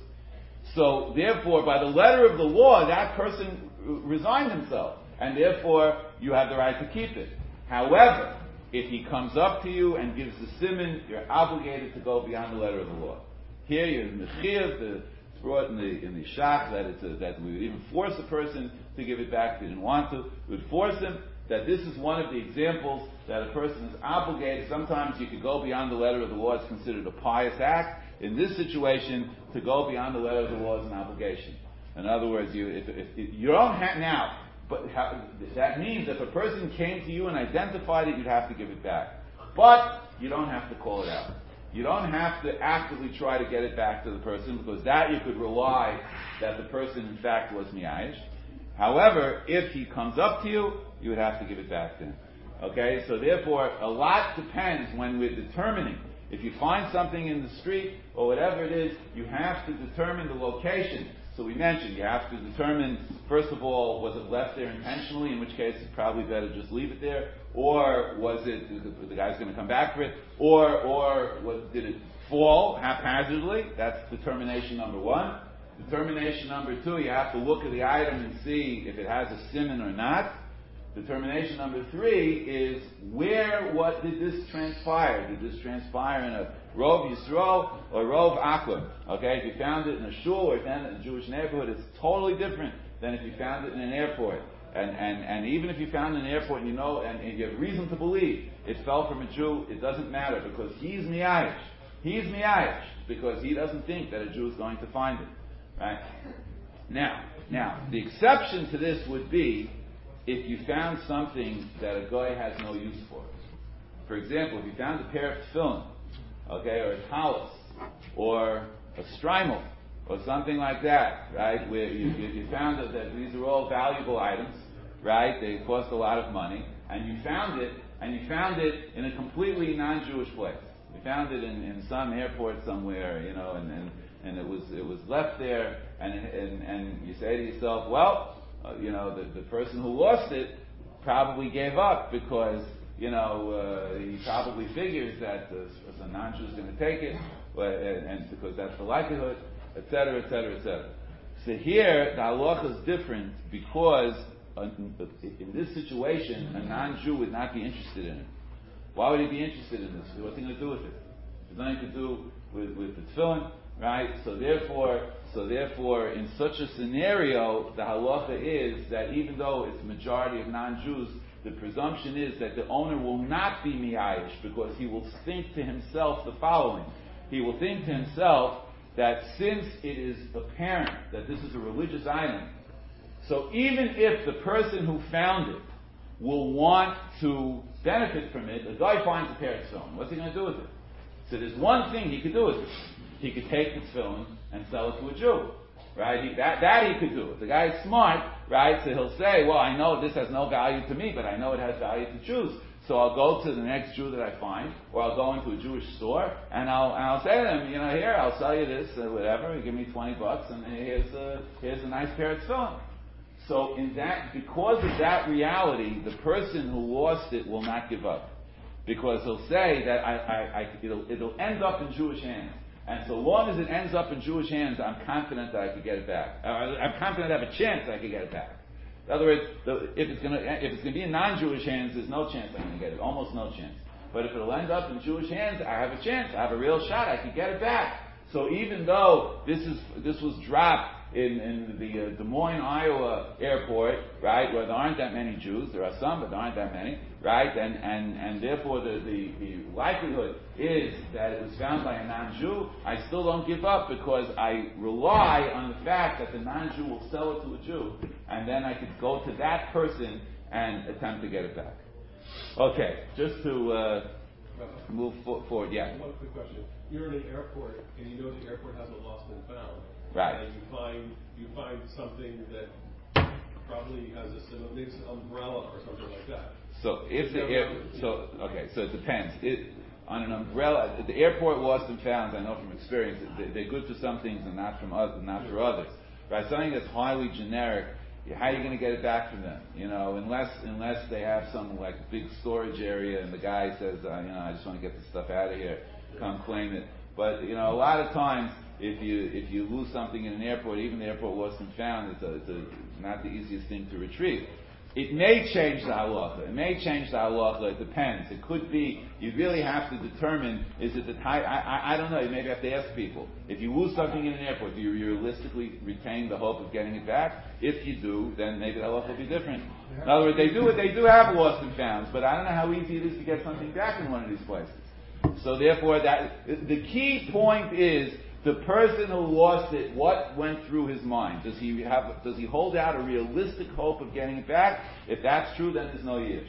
So therefore, by the letter of the law, that person resigned himself, and therefore you have the right to keep it. However, if he comes up to you and gives the siman, you're obligated to go beyond the letter of the law. Here you're in the chiyuv, it's brought in the in the shach that it's a, that we would even force a person to give it back if he didn't want to. We would force him. That this is one of the examples that a person is obligated. Sometimes you could go beyond the letter of the law; it's considered a pious act. In this situation, to go beyond the letter of the law is an obligation. In other words, you if, if, if you don't have now. But how, that means if a person came to you and identified it, you'd have to give it back. But you don't have to call it out. You don't have to actively try to get it back to the person, because that you could rely that the person in fact was miyayish. However, if he comes up to you, you would have to give it back to him. Okay, so therefore, a lot depends when we're determining. If you find something in the street or whatever it is, you have to determine the location. So we mentioned you have to determine, first of all, was it left there intentionally, in which case it's probably better just leave it there, or was it, the guy's going to come back for it, or or was, did it fall haphazardly? That's determination number one. Determination number two, you have to look at the item and see if it has a siman or not. Determination number three is where, what did this transpire? Did this transpire in a Rov Yisrael or Rov Akum? Okay, if you found it in a shul or you found it in a Jewish neighborhood, it's totally different than if you found it in an airport. And, and, and even if you found it in an airport and you know, and, and you have reason to believe it fell from a Jew, it doesn't matter because he's miyayish. He's miyayish because he doesn't think that a Jew is going to find it. Right? Now, now, the exception to this would be if you found something that a guy has no use for. For example, if you found a pair of tefillin, okay, or a talus, or a strimel, or something like that, right, where you, you, you found that, that these are all valuable items, right, they cost a lot of money, and you found it, and you found it in a completely non-Jewish place. You found it in, in some airport somewhere, you know, and, and, and it was it was left there, and, and, and you say to yourself, well, Uh, you know, the, the person who lost it probably gave up because, you know, uh, he probably figures that uh, a non-Jew is going to take it, but, and, and because that's the likelihood, et cetera, et cetera, et cetera. So here, the halacha is different because uh, in this situation, a non-Jew would not be interested in it. Why would he be interested in this? What's he going to do with it? There's nothing to do with, with the tefillin, right? So therefore, So therefore, in such a scenario, the halacha is that even though it's a majority of non-Jews, the presumption is that the owner will not be miyayish because he will think to himself the following, he will think to himself that since it is apparent that this is a religious item, so even if the person who found it will want to benefit from it, the guy finds a pair of tefillin. What's he going to do with it? So there's one thing he could do with it. He could take the tefillin and sell it to a Jew. Right? He, that, that he could do. If the guy is smart, right, so he'll say, well, I know this has no value to me, but I know it has value to Jews. So I'll go to the next Jew that I find, or I'll go into a Jewish store, and I'll and I'll say to them, you know, here, I'll sell you this, uh, whatever, you give me twenty bucks, and here's a, here's a nice pair of tefillin. So in that, because of that reality, the person who lost it will not give up. Because he'll say that I, I, I, it'll, it'll end up in Jewish hands. And so long as it ends up in Jewish hands, I'm confident that I could get it back. Uh, I'm confident I have a chance I could get it back. In other words, the, if it's going to if it's going to be in non-Jewish hands, there's no chance I'm going to get it. Almost no chance. But if it'll end up in Jewish hands, I have a chance. I have a real shot. I could get it back. So even though this is this was dropped in, in the uh, Des Moines, Iowa airport, right, where there aren't that many Jews, there are some, but there aren't that many, right, and and, and therefore the, the, the likelihood is that it was found by a non-Jew, I still don't give up because I rely on the fact that the non-Jew will sell it to a Jew, and then I could go to that person and attempt to get it back. Okay, just to uh, move for, forward, yeah. One quick question. You're in an airport, and you know the airport has a lost and found. Right. And you find you find something that probably has a similar, maybe an umbrella or something like that. So if the air, so okay, so it depends. It, on an umbrella, the airport lost and found, I know from experience, they're good for some things and not from others, not for others. Right? Something that's highly generic, how are you going to get it back from them? You know, unless unless they have some like big storage area and the guy says, uh, you know, I just want to get this stuff out of here, come claim it. But you know, a lot of times, if you if you lose something in an airport, even the airport lost and found, it's, a, it's a, not the easiest thing to retrieve. It may change the halacha. It may change the halacha. It depends. It could be, you really have to determine, is it the type, I, I, I don't know, you maybe have to ask people. If you lose something in an airport, do you realistically retain the hope of getting it back? If you do, then maybe the halacha will be different. In other words, they do they do have lost and founds, but I don't know how easy it is to get something back in one of these places. So therefore, that the key point is, the person who lost it, what went through his mind? Does he have? Does he hold out a realistic hope of getting it back? If that's true, then there's no yish.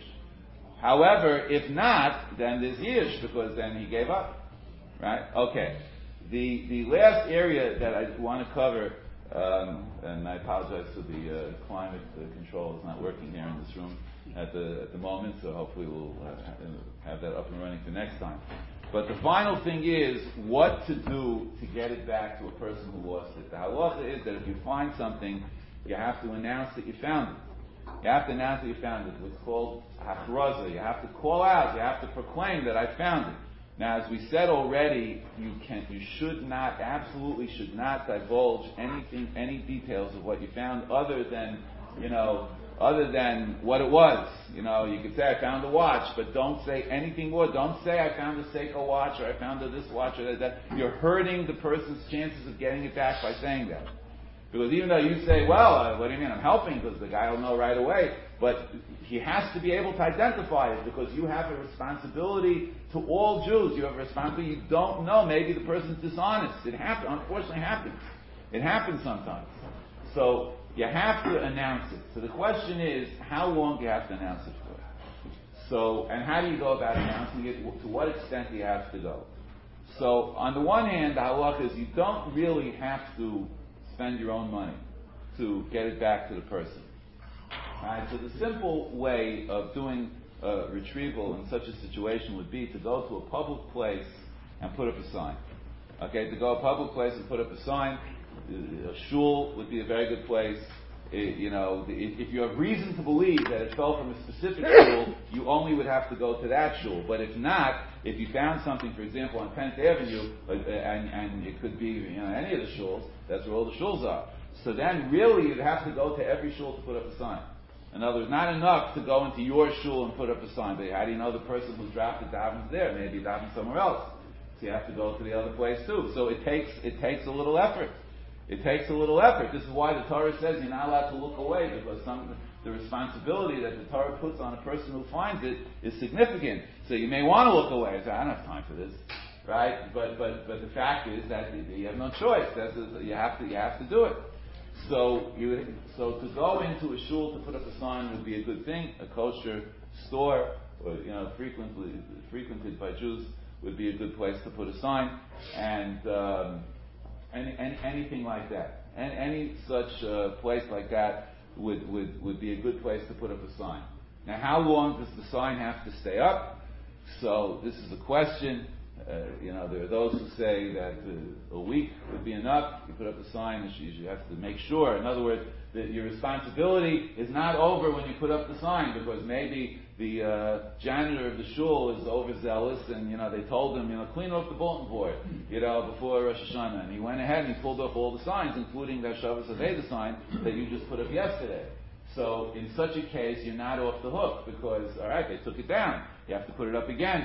However, if not, then there's yish because then he gave up. Right? Okay. The the last area that I want to cover, um, and I apologize for the uh, climate the control is not working here in this room at the at the moment, so hopefully we'll uh, have that up and running for next time. But the final thing is what to do to get it back to a person who lost it. The halacha is that if you find something, you have to announce that you found it. You have to announce that you found it. What's called hachraza. You have to call out. You have to proclaim that I found it. Now, as we said already, you can, you should not, absolutely should not divulge anything, any details of what you found, other than, you know, other than what it was. You know, you could say, I found a watch, but don't say anything more. Don't say, I found a Seiko watch, or I found a this watch, or that. You're hurting the person's chances of getting it back by saying that. Because even though you say, well, uh, what do you mean, I'm helping, because the guy will know right away, but he has to be able to identify it, because you have a responsibility to all Jews. You have a responsibility. You don't know, maybe the person's dishonest. It happens, unfortunately happens. It happens sometimes. So, you have to announce it. So the question is, how long do you have to announce it for? So, and how do you go about announcing it? To what extent do you have to go? So, on the one hand, the halakha is you don't really have to spend your own money to get it back to the person. Alright, so the simple way of doing a retrieval in such a situation would be to go to a public place and put up a sign. Okay, to go to a public place and put up a sign. A shul would be a very good place. It, you know, if, if you have reason to believe that it fell from a specific shul, you only would have to go to that shul. But if not, if you found something, for example, on Tenth Avenue, uh, and, and it could be, you know, any of the shuls, that's where all the shuls are. So then, really, you'd have to go to every shul to put up a sign. In other words, not enough to go into your shul and put up a sign. But how do you know the person who dropped it davens there? Maybe he davens somewhere else. So you have to go to the other place too. So it takes it takes a little effort. It takes a little effort. This is why the Torah says you're not allowed to look away, because some, the responsibility that the Torah puts on a person who finds it is significant. So you may want to look away and say, I don't have time for this. right? But but but the fact is that you have no choice. That's a, you have to you have to do it. So you so to go into a shul to put up a sign would be a good thing. A kosher store, or you know, frequently frequented by Jews, would be a good place to put a sign, and um, any, any anything like that. And any such uh, place like that would, would would be a good place to put up a sign. Now, how long does the sign have to stay up? So this is a question. Uh, you know, there are those who say that uh, a week would be enough. You put up a sign, and you have to make sure. In other words, that your responsibility is not over when you put up the sign, because maybe the uh, janitor of the shul is overzealous, and you know they told him, you know, clean off the bulletin board, you know, before Rosh Hashanah, and he went ahead and he pulled off all the signs, including that Shabbos Aveda sign that you just put up yesterday. So in such a case, you're not off the hook, because all right, they took it down. You have to put it up again.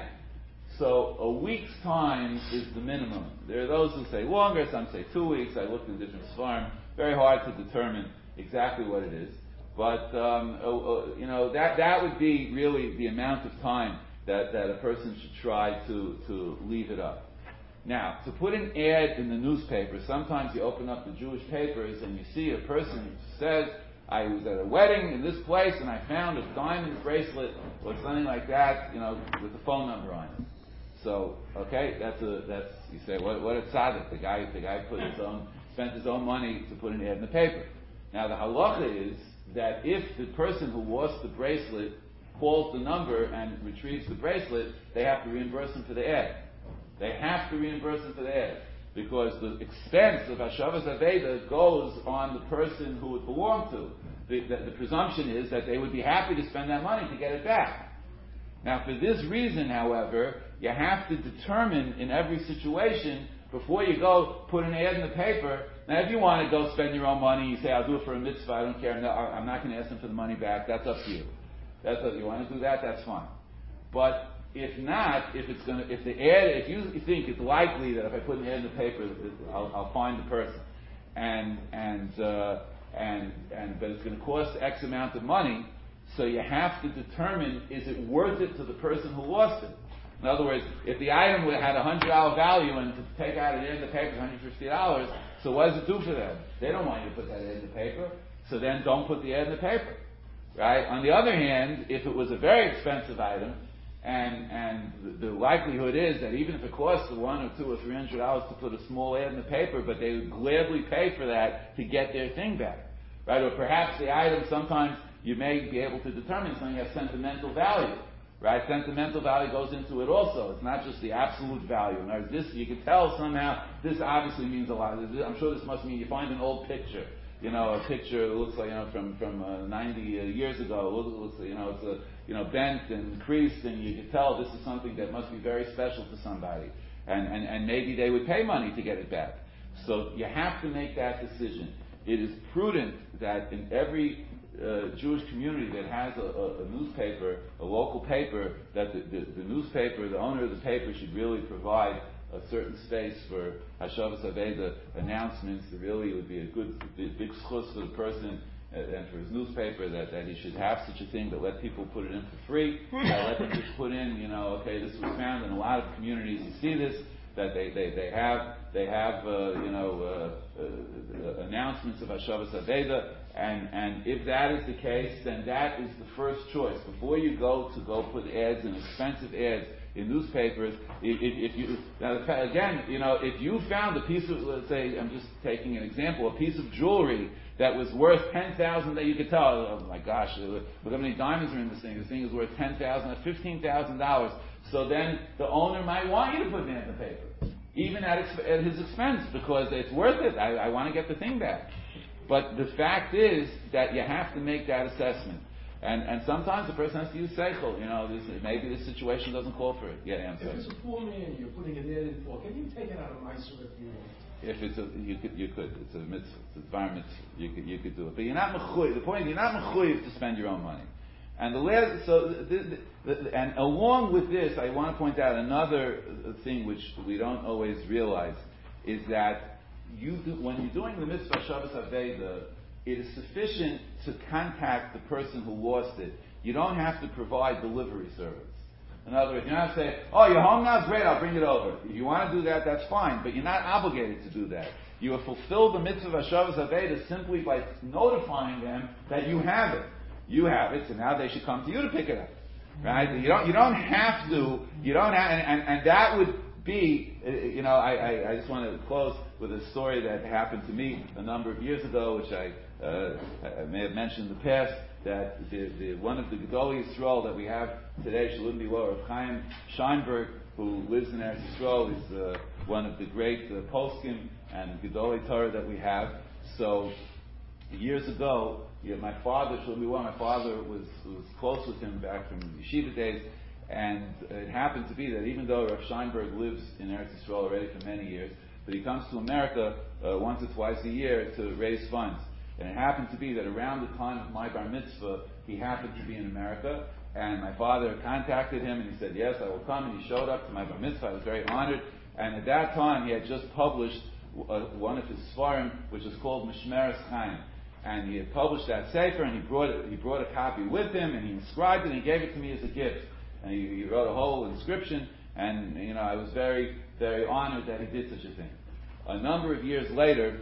So a week's time is the minimum. There are those who say longer, some say two weeks. I looked in different farms. Very hard to determine exactly what it is. But, um, uh, uh, you know, that, that would be really the amount of time that, that a person should try to, to leave it up. Now, to put an ad in the newspaper, sometimes you open up the Jewish papers and you see a person who says, I was at a wedding in this place and I found a diamond bracelet or something like that, you know, with a phone number on it. So, okay, that's a, that's, you say, what, what a tzaddik. The guy, the guy put his own, spent his own money to put an ad in the paper. Now, the halacha is that if the person who lost the bracelet calls the number and retrieves the bracelet, they have to reimburse him for the ad. They have to reimburse him for the ad. Because the expense of Hashavas Aveda goes on the person who it belonged to. The, the, the presumption is that they would be happy to spend that money to get it back. Now, for this reason, however, you have to determine in every situation, before you go put an ad in the paper. Now, if you want to go spend your own money, you say, I'll do it for a mitzvah, I don't care, no, I'm not going to ask them for the money back, that's up to you. That's up, you want to do that, that's fine. But if not, if it's going to, if the ad, if you think it's likely that if I put an ad in the paper, I'll, I'll find the person, and and uh, and and but it's going to cost X amount of money, so you have to determine, is it worth it to the person who lost it? In other words, if the item had a hundred dollar value and to take out an ad in the paper is one hundred fifty dollars, so what does it do for them? They don't want you to put that ad in the paper, so then don't put the ad in the paper, right? On the other hand, if it was a very expensive item, and and the, the likelihood is that even if it costs one or two or three hundred dollars to put a small ad in the paper, but they would gladly pay for that to get their thing back, right? Or perhaps the item, sometimes you may be able to determine something has sentimental value. Right? Sentimental value goes into it also. It's not just the absolute value. In other words, this, you can tell somehow, this obviously means a lot. I'm sure this must mean you find an old picture. You know, a picture that looks like, you know, from, from uh, ninety years ago. It looks, looks, you know, it's a, you know, bent and creased, and you can tell this is something that must be very special to somebody. And, and, and maybe they would pay money to get it back. So you have to make that decision. It is prudent that in every Uh, Jewish community that has a, a, a newspaper, a local paper, that the, the, the newspaper, the owner of the paper should really provide a certain space for Hashavas Aveda announcements. It really would be a good, big schus for the person uh, and for his newspaper that, that he should have such a thing, that let people put it in for free, that let them just put in, you know, okay, this was found in a lot of communities, you see this, that they, they, they have, they have, uh, you know, uh, uh, announcements of Hashavas Aveda. And, and if that is the case, then that is the first choice. Before you go to go put ads in expensive ads in newspapers, if, if, if you, now again, you know, if you found a piece of, let's say, I'm just taking an example, a piece of jewelry that was worth ten thousand dollars, that you could tell, oh my gosh, look how many diamonds are in this thing, this thing is worth ten thousand dollars, fifteen thousand dollars, so then the owner might want you to put it in the paper, even at, exp- at his expense, because it's worth it, I, I want to get the thing back. But the fact is that you have to make that assessment. And and sometimes the person has to use seichel. You know, this, maybe the situation doesn't call for it. Yeah, I'm sorry. If it's a poor man you're putting it in for, can you take it out of my if you want? If it's a, you could, you could. It's a mitzvah. It's a dvar mitzvah. You could, you could do it. But you're not mechuyev. The point is, you're not mechuyev to spend your own money. And the last, so, the, the, the, and along with this, I want to point out another thing which we don't always realize is that You do, when you're doing the mitzvah Shabbos Aveda, it is sufficient to contact the person who lost it. You don't have to provide delivery service. In other words, you're not saying, oh, you're home now? Great, I'll bring it over. If you want to do that, that's fine, but you're not obligated to do that. You have fulfilled the mitzvah of Hashavas Aveda simply by notifying them that you have it. You have it, so now they should come to you to pick it up. Right? You don't, you don't have to, you don't have, and, and, and that would be, you know, I, I, I just want to close with a story that happened to me a number of years ago, which I, uh, I may have mentioned in the past, that the, the, one of the Gedolei Yisrael that we have today, Shalom Bilo, Rav Chaim Scheinberg, who lives in Eretz Yisrael, is uh, one of the great uh, poskim and Gedolei Torah that we have. So, years ago, yeah, my father, Shalom Bilo, my father was, was close with him back from yeshiva days, and it happened to be that even though Rav Scheinberg lives in Eretz Yisrael already for many years, but he comes to America uh, once or twice a year to raise funds. And it happened to be that around the time of my bar mitzvah, he happened to be in America, and my father contacted him, and he said, yes, I will come, and he showed up to my bar mitzvah. I was very honored, and at that time, he had just published uh, one of his svarim, which is called Mishmeres Chaim. And he had published that sefer, and he brought it, he brought a copy with him, and he inscribed it, and he gave it to me as a gift. And he, he wrote a whole inscription, and, you know, I was very, very honored that he did such a thing. A number of years later,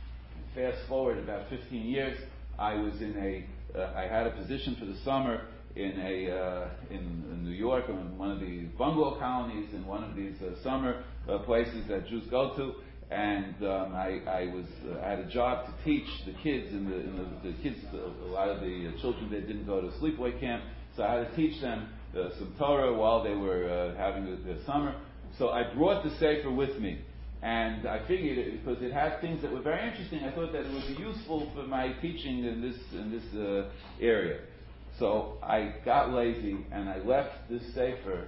fast forward about fifteen years, I was in a, uh, I had a position for the summer in a, uh, in, in New York, in one of the bungalow colonies, in one of these uh, summer uh, places that Jews go to, and um, I, I was, uh, I had a job to teach the kids, in the, in the, the kids, a lot of the uh, children, they didn't go to sleepaway camp, so I had to teach them uh, some Torah while they were uh, having their summer. So I brought the sefer with me. And I figured it, because it had things that were very interesting, I thought that it would be useful for my teaching in this in this uh, area. So I got lazy and I left this sefer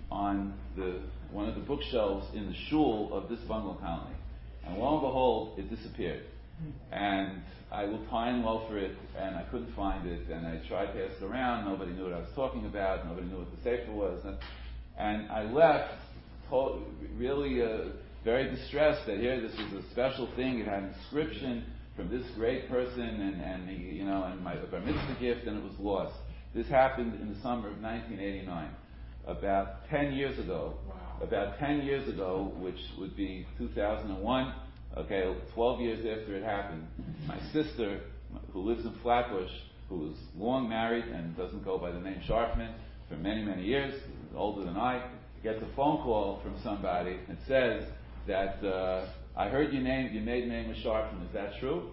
on the one of the bookshelves in the shul of this bungalow colony. And lo and behold, it disappeared. And I looked high and low for it, and I couldn't find it. And I tried to ask around. Nobody knew what I was talking about. Nobody knew what the sefer was. And I left told, really. Uh, very distressed that here this was a special thing. It had an inscription from this great person, and, and he, you know, and my bar mitzvah gift, and it was lost. This happened in the summer of nineteen eighty-nine, about ten years ago. Wow. About ten years ago, which would be two thousand one. Okay, twelve years after it happened, my sister, who lives in Flatbush, who was long married and doesn't go by the name Sharfman for many, many years, older than I, gets a phone call from somebody and says that uh, I heard your name, your maiden name was Sharfman. Is that true?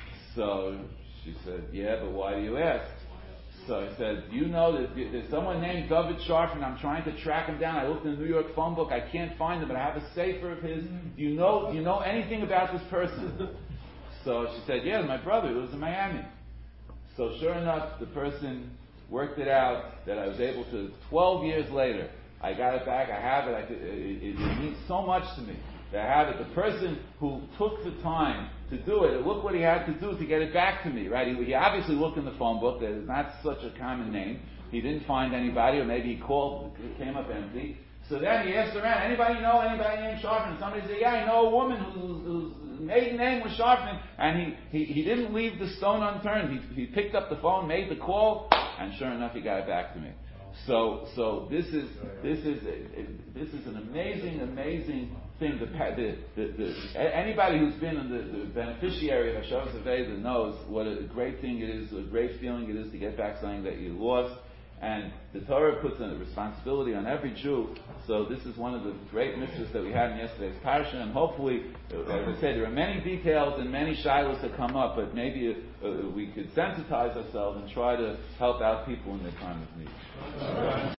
So she said, yeah, but why do you ask? So I said, do you know that there's someone named David Sharfman? I'm trying to track him down. I looked in the New York phone book. I can't find him, but I have a sefer of his. Do you know? Do you know anything about this person? So she said, yeah, my brother who lives in Miami. So sure enough, the person worked it out that I was able to. Twelve years later, I got it back. I have it. I could, it, it, it means so much to me that I have it. The person who took the time to do it, look what he had to do to get it back to me, right? He, he obviously looked in the phone book. There's not such a common name. He didn't find anybody, or maybe he called, it came up empty. So then he asked around, anybody know anybody named Sharfman? Somebody said, yeah, I know a woman whose, whose maiden name was Sharfman. And he, he, he didn't leave the stone unturned. He, he picked up the phone, made the call, and sure enough, he got it back to me. So, so this is this is this is an amazing, amazing thing. The, the, the, the anybody who's been in the, the beneficiary of Hashavas Aveda knows what a great thing it is, a great feeling it is to get back something that you lost. And the Torah puts a responsibility on every Jew. So this is one of the great mitzvahs that we had in yesterday's parsha. And hopefully, as I said, there are many details and many shilas that come up, but maybe uh, we could sensitize ourselves and try to help out people in their time of need.